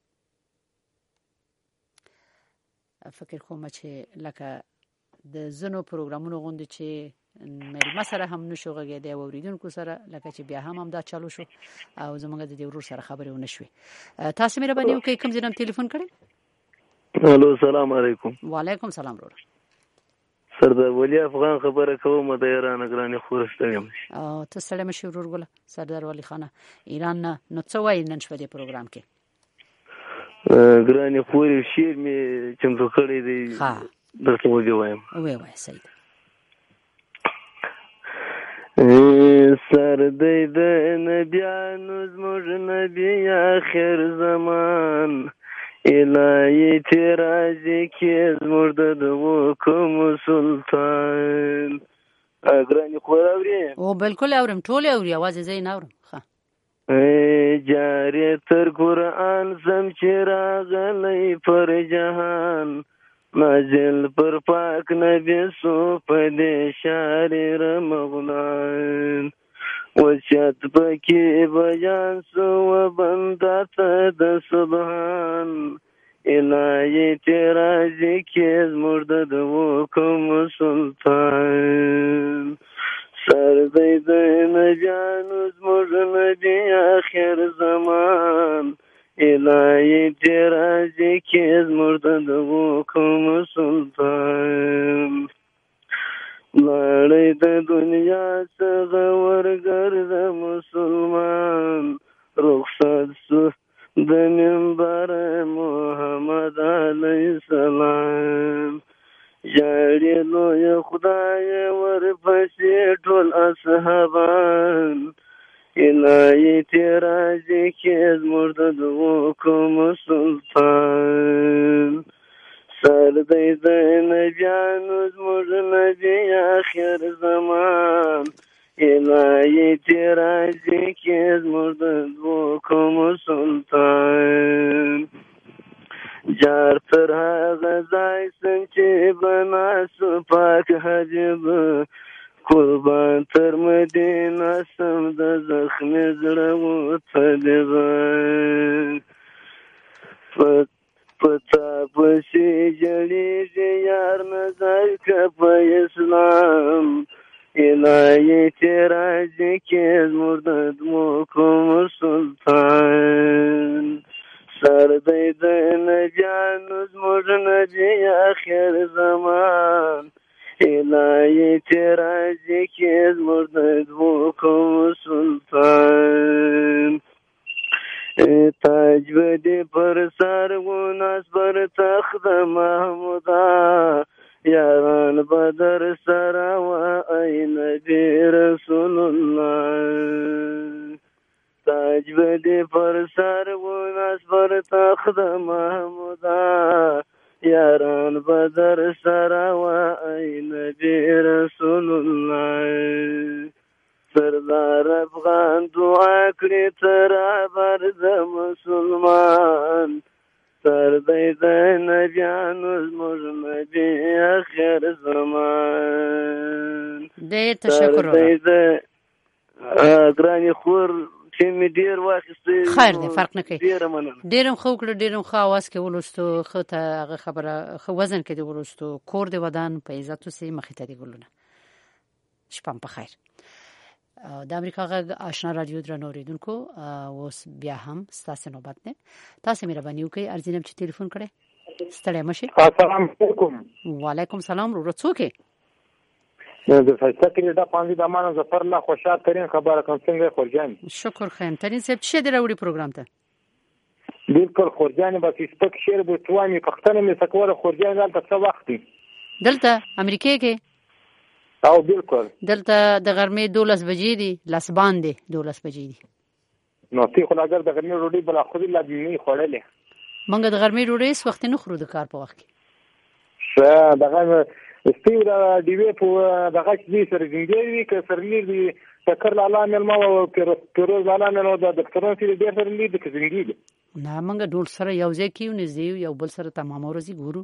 فکر کوم چې لکه د زنو پروګرامونو غوندي چې مېلمه سره هم نشو غږی دی اوریدونکو سره لکه چې بیا هم هم دا چالو شو او زمونږ د دې ورور سره خبرې ونه شوې. تاسو مهرباني وکړئ کوم ځینم ټلیفون کړئ. الو السلام علیکم. وعلیکم سلام ورور. سردار ولی افغان خبره کوم د ایران ګرانی خورستم. او ته سلام شي ورور ګله سردار ولی خانه ایران نه نو څه وای نن شپه د پروګرام کې. ګرانی خوري شیر می چمتو کړی دی. ها درته وګی وایم. وای وای سید. سر دی د نبیانو زموږ نبی آخر زمان الهی تیرازی کې زموږ د کوم سلطان. ګرانی خور اوري؟ او بالکل اورم ټول اوري आवाज زین اورم. ښه جاری تر قرآن سم چې راغلی پر جهان نازل پر پاک نبی سو پدې شار رمغنان وشت پکې بیان سو بندا ته د سبحان الهی تیرازی کې زموږ د کوم سلطان. سر دی د نبیانو زموږ نبی آخر زمان الهی تیرازی کې زموږ د کوم سلطان. لړۍ د دنیا څخه ورګرځ مسلمان رخصت سو د منبر محمد علیه السلام. جاړي لوی خدای ورپسې ټول اصحابان الهی تیرازی کې زموږ د کوم سلطان. سر دی د نبیانو زموږ نبی آخر زمان الهی تیرازی کې زموږ د کوم سلطان. جار تر هغه ځای څنګه چې بناسو پاک حجب قربان تر مدینه سم د زخم زړه وتلغان. پتا پسې جړېږي یار نظر که په اسلام الهی تیرازی کې زموږ د کوم سلطان. سر دی د نبیانو زموږ نبی آخر زمان الهی تیرازی کې زموږ د کوم سلطان. تاج بدی پر سر و ناس بر تخت محمودا یاران بدر سرا و ای نبی رسول الله. تاج بدی پر سر و ناس بر تخت محمودا یاران به در سره وای نبی رسول الله سردار افغان دعا کړي تر ابر د مسلمان سر دی د نبیانو زموږ نبی اخر زمان ډېر تشکر ګرانې خور چې مې ډېر واخیستی خیر دی فرق نه کوي ډېر هم ښه وکړه ډېر هم ښه اواز کې ولوستو ښه ته هغه خبره ښه وزن کې دې ولوستو کور دې ودان په عزت اوسې مخې ته دې ګلونه شپه په خیر د امریکا غږ آشنا رادیو درنو اوریدونکو اوس بیا هم ستاسو نوبت ده تاسو مهرباني وکړئ ارزینم چې ټلیفون کړئ ستړی مشه السلام علیکم وعلیکم سلام ورو څوک د فیصله کې دا پاندې د امان ظفر الله خوشحال ترين خبره کوم څنګه خورجان شکر خیم ترين صاحب څه دی راوړي پروګرام ته بالکل خورجان بس سپک شعر به توامي پښتنه مې سکوره خورجان دلته څه وخت دی دلته امریکا کې او بالکل دلته د غرمې دولس بجې دي لاس باندې دولس بجې دي نو تی خو اگر د غرمې روډي بل خو دې لازمي خورلې مونږ د غرمې روډي اس وخت نه خورو د کار په وخت کې شه دغه استیو د دیوی په دغه کې سره زنګي کې سرلیر دي تکر لاله ملما او پیروز لاله نو د دکتورانو چې ډېر سره لید کې زنګي نه مونږ ډول سره یو ځای کیو نږدې یو بل سره تمام ورځي ګورو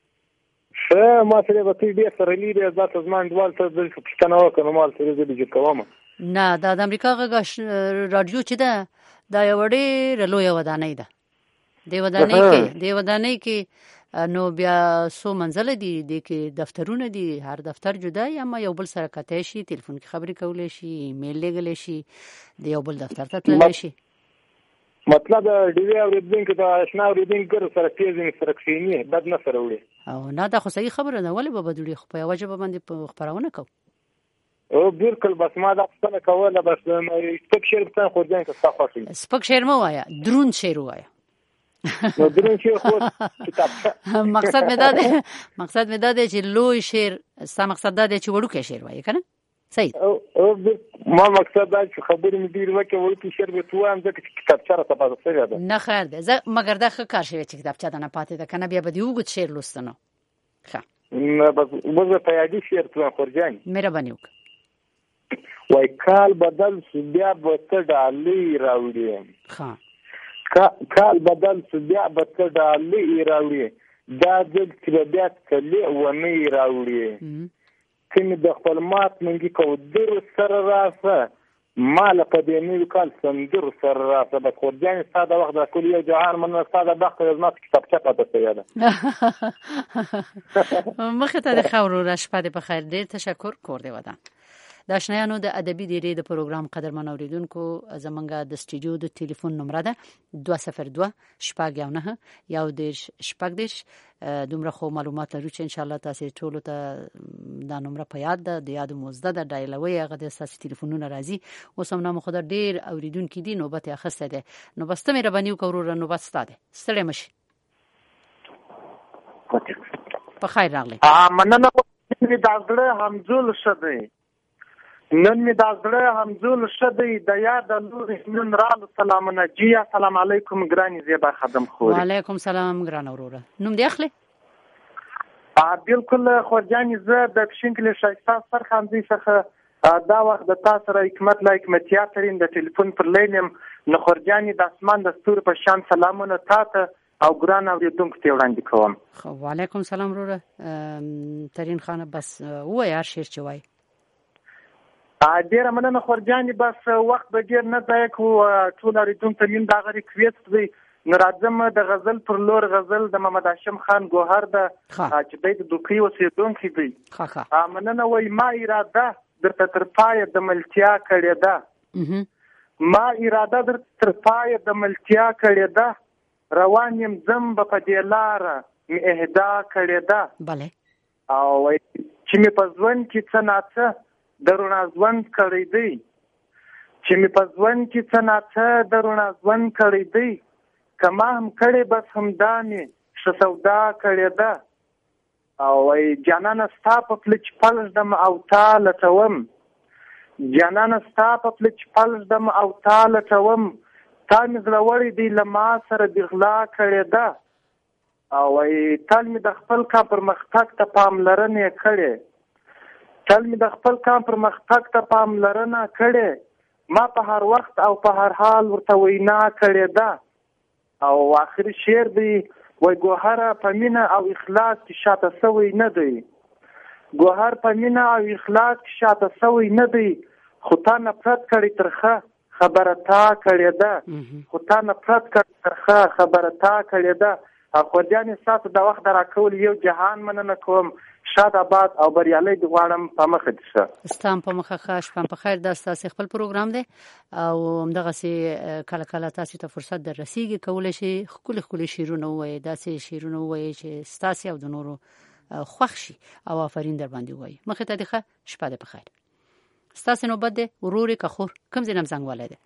شه ما سره به ډېر سره لید ځات زمان دوال ته د پښتنو وکړم مال سره دې کوم نه د امریکا غږ رادیو چې ده دا یو ډېر لوی ودانۍ ده دی ودانۍ کې دی ودانۍ کې نو بیا سو منزله دي د کې دفترونه دي هر دفتر جدا یا ما یو بل سره کته شي ټلیفون کې خبرې کولې شي ایمیل لګلې شي د یو بل دفتر ته تللی شي مطلب ډي وی اوریدونکو د آشنا اوریدونکو سره پیژنې سره کښینی بد نه سره وړي او نه دا خو صحیح خبره ده ولې به بدوړي خو په وجه باندې خبرونه کو او بالکل بس ما دا څه کوله بس سپک شعر ته خو ځان کې صفه شي سپک شعر مو وایا درون شعر وایا نو درون شعر خو کتاب مقصد مې دا دی مقصد مې دا دی چې لوی شعر ستا مقصد دا دی چې وړوکی شعر وایي کنه صحیح او ما مقصد دا چې خبرې مې ډېر وکړې وړوکی شعر به تو هم ځکه چې کتابچه راته پاتې شوې ده نه خیر دی زه مګر دا ښه کار شوی چې کتابچه دنه پاتې ده کنه بیا به دې اوږد شعر لوسته نو ښه نه بس اوس په یادي شعر تو خورجان مهرباني وکړه وای کال بدل شو بیا به څه ډالۍ راوړي ښه کال بدل شو بیا به څه ډالۍ راوړي دا ځل چې بیا کلي ونې راوړي کمې د خپل مات منګي کودر سره راسه مال په دې نوي کال سندر سره راسه بس خورجان ساده وخت د کل یو جهان من ساده وخت د مات کتابچه پاتې شوی ده مخه ته د خورو را شپه د بخیر ډیر تشکر کور دی ودان د آشنایانو د ادبي دیری د پروګرام قدرمن اوریدونکو زمونږ د سټوډیو د ټلیفون نمبر ده دوه صفر دوه شپږ یو نه یو دیش شپږ دیش دومره خو معلومات لرو چې ان شاء الله تاسو ټول ته دا نمبر په یاد ده د یاد موزده د ډایلوي هغه د تاسو ټلیفونونه راځي اوس هم نو خدای ډیر اوریدونکو دي نوبت اخسته ده نو بس ته مهرباني وکړو نوبت ستاده ستړي مشي په خیر راغلی ا مننه دې داغله همزول شدی نن می دازړه همزول شدی د یاد لور نن رال سلامونه جی السلام علیکم ګرانی زیبا خدم خوري وعلیکم سلام ګران اوروره نوم دی اخلي ا بالکل خورجان زه د پښینکل شایسته سرخاندي څخه دا وخت د تاسو را حکمت لایک متیاترین د ټلیفون پر لینم نو خورجان د اسمان د ستور په شان سلامونه تاسو او ګران اوریدونکو ته وړاندې کوم خو وعلیکم سلام اوروره ترين خانه بس وای هر شیر چوي ا ډیره مننه خورجان بس وخت به ډیر نه ځای کو ټول اوریدونکو ته مين دا غری کویت دی نرازم د غزل پر لور غزل د محمد هاشم خان ګوهر د چې د دوکي اوسیدونکو دی ا مننه وای ما اراده درته تر پای د ملتیا کړی ده ما اراده در تر پای د ملتیا کړی ده روان يم زم په دې لار می اهدا کړی ده bale او چې می پزون کې څه ناڅه درونه ځوان کړی دی چې می پزون کې څه ناڅه درونه ځوان کړی دی کما هم کړي بس هم دانه ش سودا کړی ده او ای جانان ستا په پلچ پلش دم او تعالی توم جانان ستا په پلچ پلش دم او تعالی توم تا مزلوړی دی لما سره بغلا کړی ده او وایي تل مې د خپل کام پرمختګ ته پاملرنه کړې تل مې د خپل کام پرمختګ ته پاملرنه کړې ما په هر وخت او په هر حال ورته وینا کړې ده او آخري شعر دی وای ګوهره په مینه او اخلاص کې شاته سوی نه دی ګوهر په مینه او اخلاص کې شاته سوی نه دی خو تا نفرت کړی ترخه خبره تا کړې ده خو تا نفرت کړی ترخه خبره تا کړې ده خورجانې ستاسو د وخت د راکول یو جهان مننه کوم شاد آباد او بریالي دې غواړم په مخه دې شه ستاسو په مخه ښه شپه په خیر. دا ستاسو خپل پروګرام دی او همدغسې کله کله تاسو ته فرصت در رسیږي کولی شي ښکلي ښکلي شعرونه ووایئ داسې شعرونه ووایئ چې ستاسو او د نورو خوښ شي او آفرین در باندې ووایي. مخې ته دې ښه شپه دې په خیر. ستاسو نوبت دی ورور یې که خور کوم ځای نه زنګ وهلی دی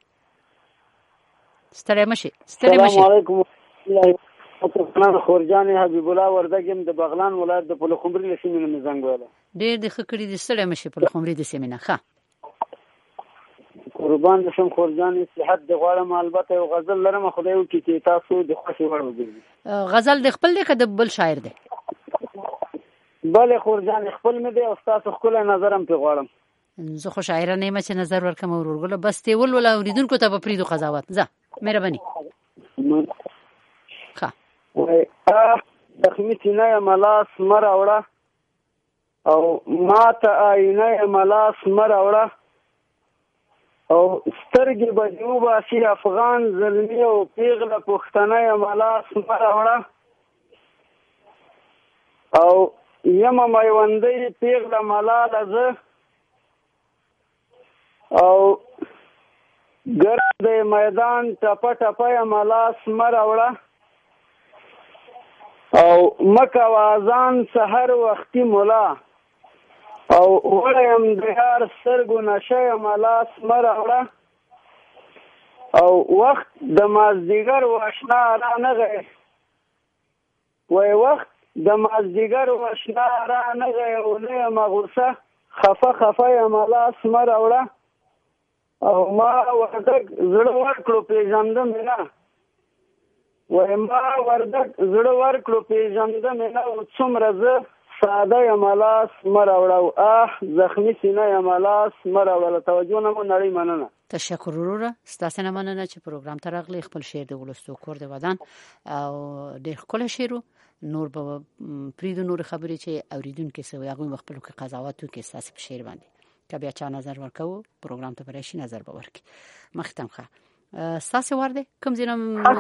ستړی مه شئ ستړی مه شئ. السلام علیکم خپل خورجان حبیب الله وردګم د بغلان ولایت د پلخمري له سیمې نه زنګ وهلی. ډېر دې ښه کړي دي ستړی مه شئ پلخمري د سیمې نه. ښه قربان دې شم خورجانې صحت دې غواړم البته یو غزل لرم خدای وکړي چې تاسو د خوښې وړ وګرځي. غزل د خپل دی که د بل شاعر دی؟ بلې خورجانې خپل مې دی او ستاسو ښکلی نظر هم پرې غواړم. زه خو شاعره نه یم چې نظر ورکړم ورورګله بس دې ولوله اورېدونکو ته به پرېږدو قضاوت. ځه مهرباني. ښه وای زخمي سینه یم لاس مه راوړه او ما ته آینه یم لاس مه راوړه او سترګې به دې وباسي افغان زلمي او پیغله پښتنه یم لاس مه راوړه او یمه میوندۍ پیغله ملاله زه او ګرد د میدان ټپه ټپه یم لاس مه راوړه او مکه وازان سحر وختي مولا او وړیم د یار سترګو نشه یم لاس مه راوړه او وخت د مازدیګر واشنا رانغی وای وخت د مازدیګر واشنا رانغی او نه یم غوسه خفه خفه یم لاس مه راوړه او ما وردک زړه ورکړو پېژنده مې نه وای ما وردک زړه ورکړو پېژنده مې نه او څومره زه ساده یم لاس مه راوړه او اه زخمي سینه یم لاس مه راوړه. توجه نه مو نړۍ مننه. تشکر وروره ستاسو نه مننه چې پروګرام ته راغلی. خپل شعر د ولستو کور د ودان او ډېر ښکلی شعر نور به پرېږدو نورې خبرې چې اورېدونکي څه وایي هغوی به خپلو کې قضاوت وکړي ستاسې په شعر باندې که بیا چا نظر ورکوو پروګرام ته به راشي نظر به ورکړي. مخکې ته هم ښه ستاسې وار دی کوم ځای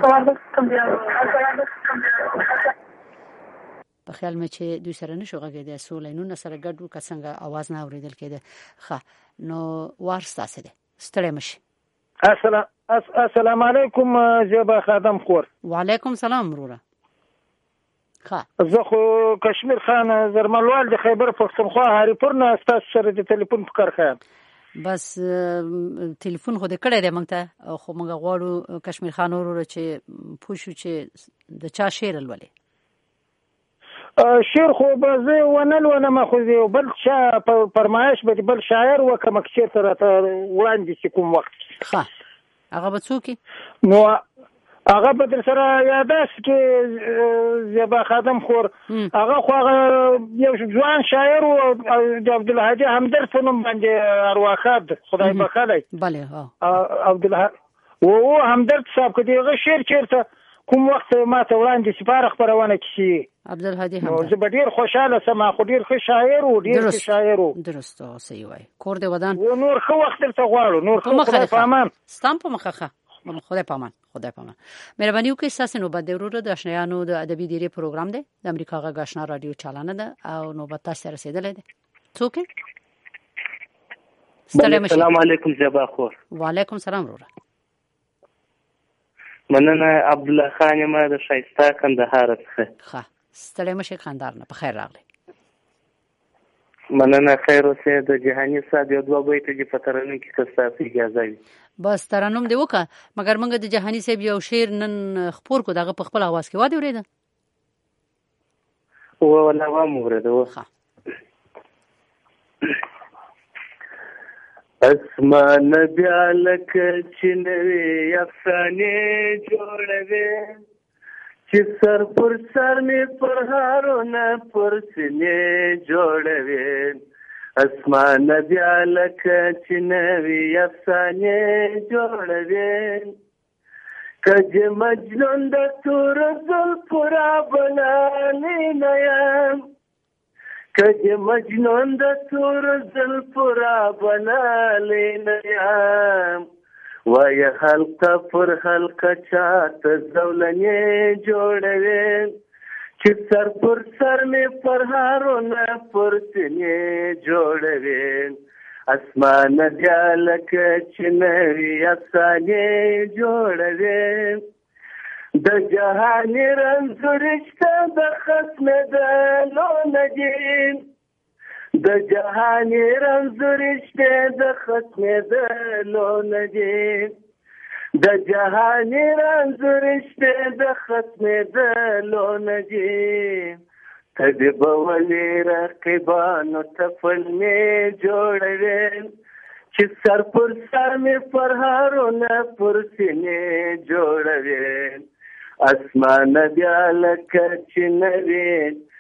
په خیال مې چې دوی سره نه شو غږېدی څو لینونه سره ګډ وو که څنګه اواز نه اورېدل کېده. ښه نو وار ستاسې دی ستړی مه شي. السلام علیکم زیبا خادم خور. وعلیکم سلام وروره. ښه زه خو کشمیر خان زرملوال د خیبر پښتونخوا هریپور نه ستاسو سره د تلیفون په کار ښیم. بس تلیفون خو دې کړی دی موږ ته خو موږ غواړو کشمیر خان وروره چې پوه شو چې د چا شعر لولې. شعر خو به زه ونه لولم خو یو بل چا په فرمایش به بل شاعر وکړم که چېرته راته وړاندې شي کوم وخت. ښه هغه به څوک نو هغه به در سره یاداست کې زیبا خادم خور هغه خو هغه یو ځوان شاعر و د عبدالهادي همدرد په نوم باندې ارواښاد خدای بخلی. بلې عبدالهادي و همدرد صاحب که د هغه شعر چېرته کوم وخت ما ته وړاندې سپاره خپرونه کړي عبدالهادي همدرد زه به ډېر خوشحاله شم خو ډېر ښه شاعر و ډېر ښه شاعر و. درست صحیح وایي کور د ودان نور ښه وخت درته غواړو نور ښه خدای په امان. ستا هم په مخه ښه خدای په امان خدای په امان. مهرباني وکړئ ستاسې نوبت دی وروره د اشنایانو د ادبي دیرې پروګرام دی د امریکا غږ اشنا راډیو چالانه ده او نوبت تاسو ته رسېدلی دی. څوک السلام علیکم زیبا خور. وعلیکم سلام وروره. مننه عبدالله خان یم د ښایسته کندهار څخه. ښه ستړی مه شئ کندهار نه په خیر راغلی. مننه خیر اوسې د جهاني صاحب یو دوه بیته دي په ترنم کې که ستاسو اجازه وي. بس ترنم دې وکړه مګر موږ د جهاني صاحب یو شعر نن خپور کړو د هغه په خپل اواز کې وادې اورېده والله وام اورېده. اسمان بیا لکه چې نوې افسانې جوړوي چې سر پر سر مې پرهارونه پر سینې جوړوي اسمان بیا لکه چې نوي افسانې جوړوي کج مجنون د تور زلفو رابللی نه یم کج مجنون د تور زلفو رابللی نه یم وایه حلقه پر حلقه چاته زولنې جوړوي چې سر پر سر مې پرهارونه پر سینې جوړوي اسمان بیا لکه چې نوي افسانې جوړوي د جهاني رنځورشته د ختمېدلو نه دي د جهاني رنځورشته د ختمېدلو نه دي د جهاني رنځورشته د ختمېدلو نه دي تدې به ولې رقیبانو ته فلمې جوړوي چې سر پر سر مې پرهارونه پر سینې جوړوي اسمان بیا لکه چې نوي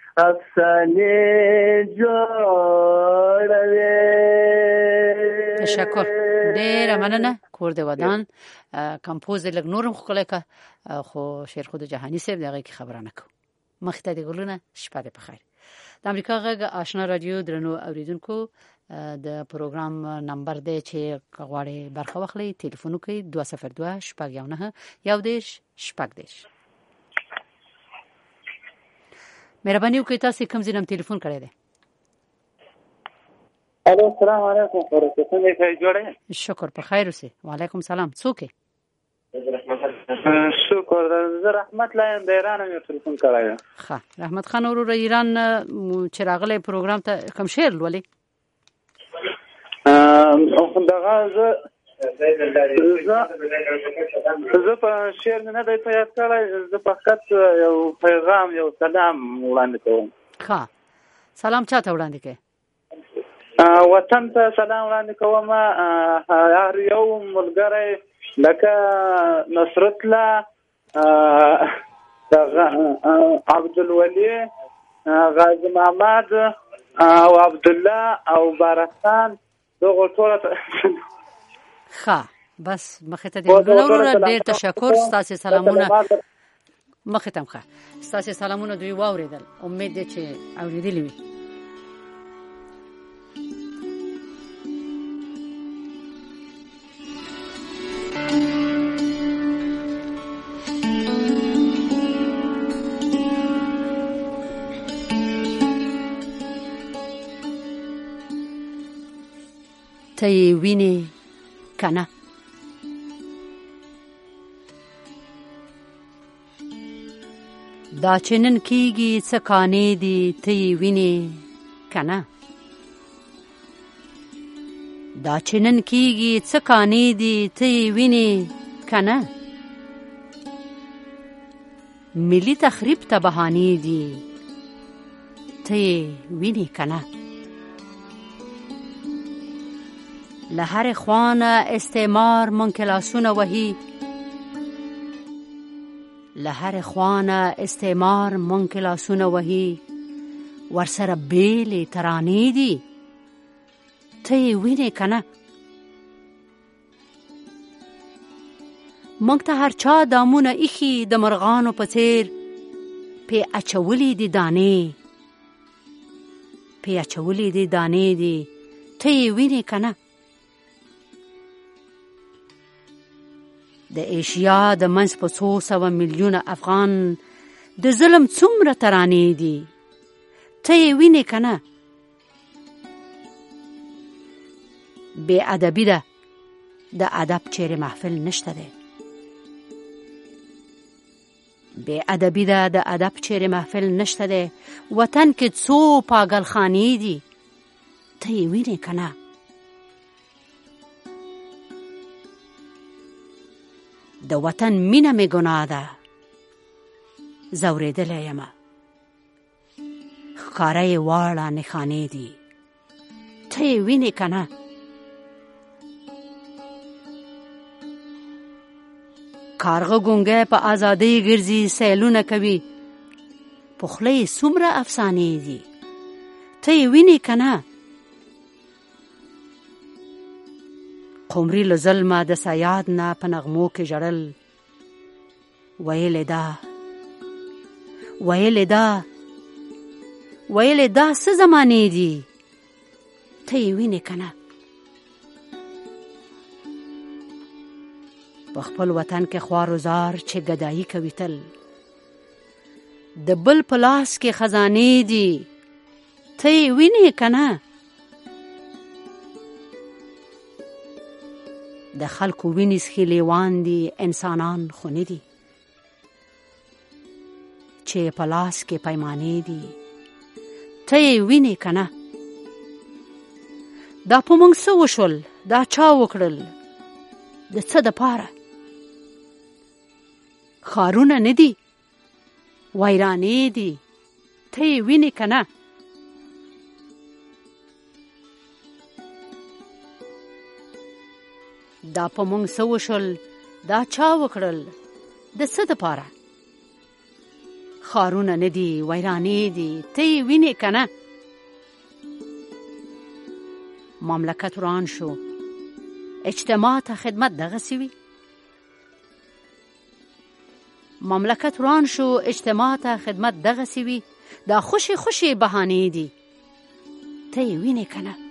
افسانې جوړوي. تشکر ډېره مننه. کور د ودان کمپوز لږ نورم ښکلی که خو شیرخود جهاني صاحب د هغې کې خبره نه کوو. مخته دی ګلونه شپه دې په خیر. د امریکا غږ آشنا رادیو درنو اوریدونکو د پروګرام نمبر دی چې غواړي برخه واخلئ ټلیفون وکړئ دوه صفر دوه شپږ یو نهه یو دېرش شپږ دېرش. مهرباني وکړئ تاسو کوم ځای نه ټلیفون کړی دی؟ الو السلام علیکم. ورته څنګه جوړه؟ شکر په خیر اوسئ. وعلیکم سلام. څوک یې؟ شکر. زه رحمت لایم د ایران مې ټلیفون کړی. ښه رحمت خان ورور ایران چې راغلی پروګرام ته کوم شعر لولي؟ دغه زه زه په شعر نه دی په یاد کړی. زه فقط یو پیغام یو سلام وړاندې کوم. ښه سلام چاته وړاندې کوې؟ وطن ته سلام وړاندې کوم. هر یو ملګری لکه نصرت الله عبدالولي غازي محمد او عبدالله او بارستان دغه ټول. ښه بس مخې ته دې ورونه ډېر تشکر. ستاسې سلامونه مخې ته م ښه ستاسې سلامونه دوی واورېدل. امید دی چې اورېدلي وي. ته یې وینې که نه؟ دا چې نن کېږي څه کانې دي ته یې وینې که نه؟ دا چې نن کېږي څه کانې دي ته یې وینې که نه؟ ملي تخریب ته بهانې دي ته یې وینې که نه؟ له هر خوانه استعمار مونږ لاسونه وهي له هر خوانه استعمار مونږ لاسونه وهي ورسره بیلې ترانې دي ته یې وینې که نه؟ مونږ ته هر چا دامونه ایښي د مرغانو په څیر پې اچولې دي دانې پې اچولې دي دانې دي ته یې وینې که نه؟ د ایشیا د منځ په څو سوه میلیونه افغان د ظلم څومره ترانې دي ته یې وینې که نه؟ بې ادبي ده د ادب چیرې محفل نشته دی بې ادبي ده د ادب چیرې محفل نشته دی وطن کې څو پاگل خانې دي ته یې وینې که نه؟ د وطن مینه مې ګناه ده ځورېدلی یمه ښکاره یې واړه نښانې دي ته یې وینې که نه؟ کارغه ګونګی په ازادۍ ګرځي سیلونه کوي پخلی څومره افسانې دي ته یې وینې که نه قمري له ظلمه د صیاد نه په نغمو کې ژړل ویلې ده ویلې ده ویلې دا څه زمانې دي ته یې وینې که نه په خپل وطن کې خوار و زار چې ګدایي کوي تل د بل په لاس کې خزانې دي ته یې وینې که نه د خلکو وینې څښي لیوان دي انسانان خو نه دي چې په لاس کې پیمانې دي ته یې وینې که نه دا په موږ څه وشول دا چا وکړل د څه دپاره ښارونه نه دي ویرانې دي ته یې وینې که نه دا په موږ څه وشول دا چا وکړل د څه دپاره ښارونه نه دي ویرانې دي ته یې وینې که نه مملکت وران شو اجتماع ته خدمت دغسې وي مملکت وران شو اجتماع ته خدمت دغسې وي دا خوشې خوشې بهانې دي ته یې وینې که نه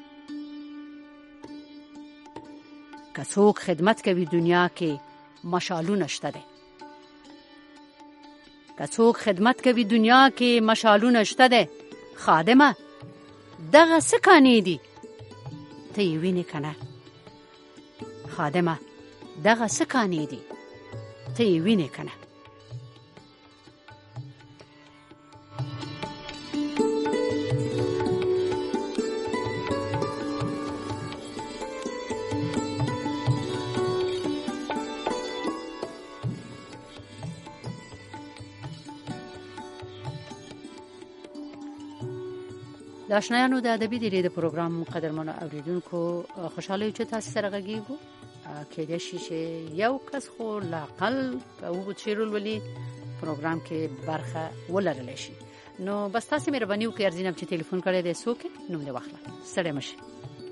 که څوک خدمت کوي دنیا کې مشالونه شته دی که څوک خدمت کوي دنیا کې مشالونه شته دی خادمه دغه څه کانې دي ته یې وینې که نه خادمه دغه څه کانې دي ته یې وینې که نه د آشنایانو د ادبي دیرې د پروګرام قدرمنو اوریدونکو خوشحاله یو چې تاسو سره غږیږو کېدای شي چې یو کس خو لاقل که اوږد شعر ولولي پروګرام کې برخه ولرلی شي نو بس تاسې مهرباني وکړئ ارزینم چې تلیفون کړی دی څوک نوم دې واخله ستړی مه شئ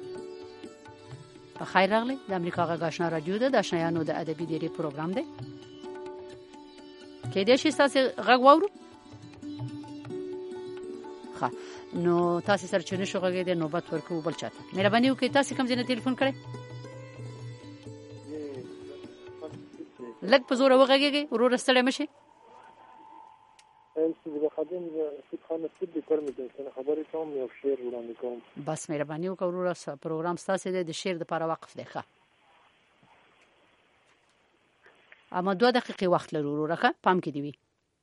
په خیر راغلی د امریکا غږ آشنا راډیو ده د آشنایانو د ادبي دیرې پروګرام دی کېدای شي ستاسې غږ واورو ښه نو تاسې سره چې نشو غږېدی نوبت ورکوو بل چاته مهرباني وکړئ تاسې کوم ځای نه تلیفون کړی لږ په زوره وغږېږئ وروره ستړی مه شئ بس مهرباني وکړه وروره پروګرام ستاسې دی د شعر دپاره وقف دی ښه اما دوه دقیقې وخت لرو وروره ښه پام کې دې وي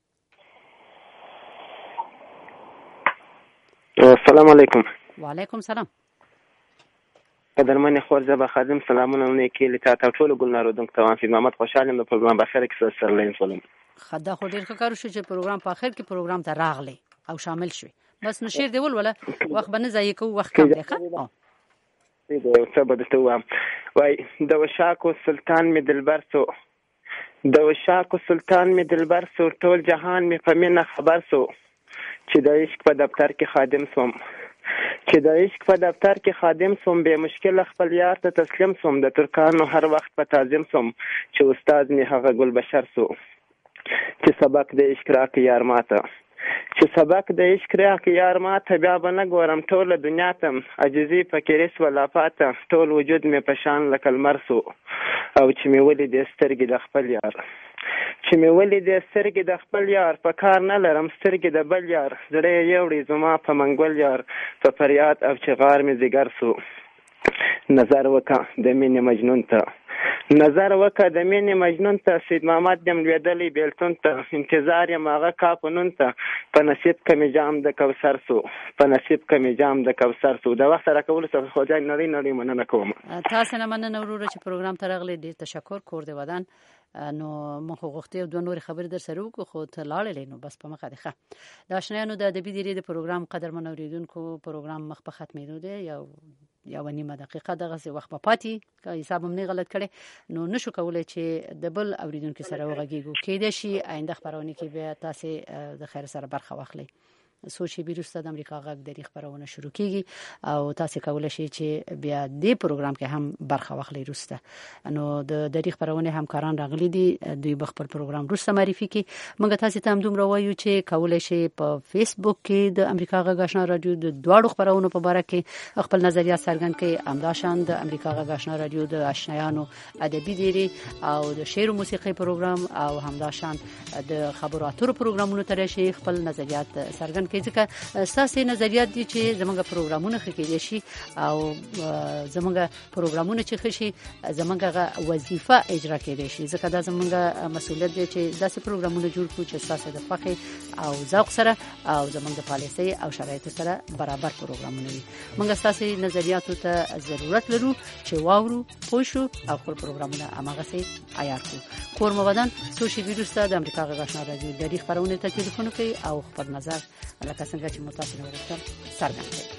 السلام علیکم وعلیکم سلام قدرمن خور زبا خادم سلامونه نیکی لتا تا ټول ګلنارو دم توان فی محمد خوشاله د پروګرام په اخر کې سره لین فلم خدا خو ډیر ښه کار وشو چې پروګرام په اخر کې پروګرام ته راغلی او شامل شوی بس نشیر دی ول ولا وخت باندې ځای کو وخت کم دی ښه دی څه بده ته وایم وای د وشاکو سلطان می دلبر سو د وشاکو سلطان می دلبر سو ټول جهان می په مینه خبر سو چې د عشق په دفتر کې خادم سوم چې د عشق په دفتر کې خادم سوم به مشکل خپل یار ته تسلیم سوم د ترکانو هر وخت په تعظیم سوم چې استاد می هغه ګل بشر سو چې سبق د عشق راکې یار ماته چې سبق د عشق راکې یار ماته بیا به نه ګورم ټوله دنیا ته عجزي فقیرس ولا پاته ټول وجود می په شان لکه لمر سو او چې می ولیدې سترګې د خپل یار چې مې ولیدې سترګې د خپل یار په کار نه لرم سترګې د بل یار زړه یې یوړې زما په منګول یار په فریاد او چغار مې ځیګر سو نظر وکړه د مینې مجنون ته نظر وکړه د مینې مجنون ته سید محمد یم لوېدلی بیلتون ته انتظار یم هغه کاپنون ته په نصیب که مې جام د کوثر سو په نصیب که مې جام د کوثر سو د وخت سره کولو څخه خو ځای نړۍ نړۍ مننه کوم تاسو نه مننه وروره چې پروګرام ته راغلی ډېر تشکر کور د ودان نو مخ غوښتي دوه نور خبرې در سره وکړو خو ته لاړې نو بس په مخه ده ښه د آشنایانو د ادبي دیرې د پروګرام قدرمن اوریدونکو پروګرام مخ په ختمېدو دی یو یو نیمه دقیقه دغه وخت په پاتې که حساب هم نه غلط کړي نو نشو کولای چې د بل اوریدونکو سره وغږیږو کېدای شي آینده خبرونه کې به تاسو د خیر سره برخه واخلئ. سوچي بیرسته د امریکا غږ د خبرونه شروع کیږي او تاسو کولای شئ چې بیا د پروګرام کې هم برخه واخلئ. روسته نو د د خبرونه همکاران راغلي دي دوی خپل پروګرام روسته معرفي کوي. موږ تاسو ته هم دومره وایو چې کولای شئ په فیسبوک کې د امریکا غږ آشنا رادیو د دواړو خبرونو په اړه کې خپل نظریات څرګند کړئ. همداشان د امریکا غږ آشنا رادیو د آشنایانو ادبي دیری او د شعر او موسیقي پروګرام او همداشان د خبرو اترو پروګرامونو ترې شي خپل نظریات څرګند کې ځکه ساسي نظریات دي چې زمونږ پروګرامونه خکېدي شي او زمونږ پروګرامونه چې خشي زمونږ وظیفه اجرا کېدي شي ځکه دا زمونږ مسؤلیت دی چې داسې پروګرامونه جوړ کړو چې ساسي د فخر او ذوق سره او زمونږ د پالیسي او شرایطو سره برابر پروګرامونه وي. موږ ساسي نظریاتو ته ضرورت لرو چې واورو پوښو او خپل پروګرامونه اماغه سي عیار کړو. کور مودان سوشي ویروس د امریکا غږ آشنا رادیو د خبرونه ته ټلیفون کوي او خپل نظر لکه څنګه چې متاسفانه ورته څرګند کړي.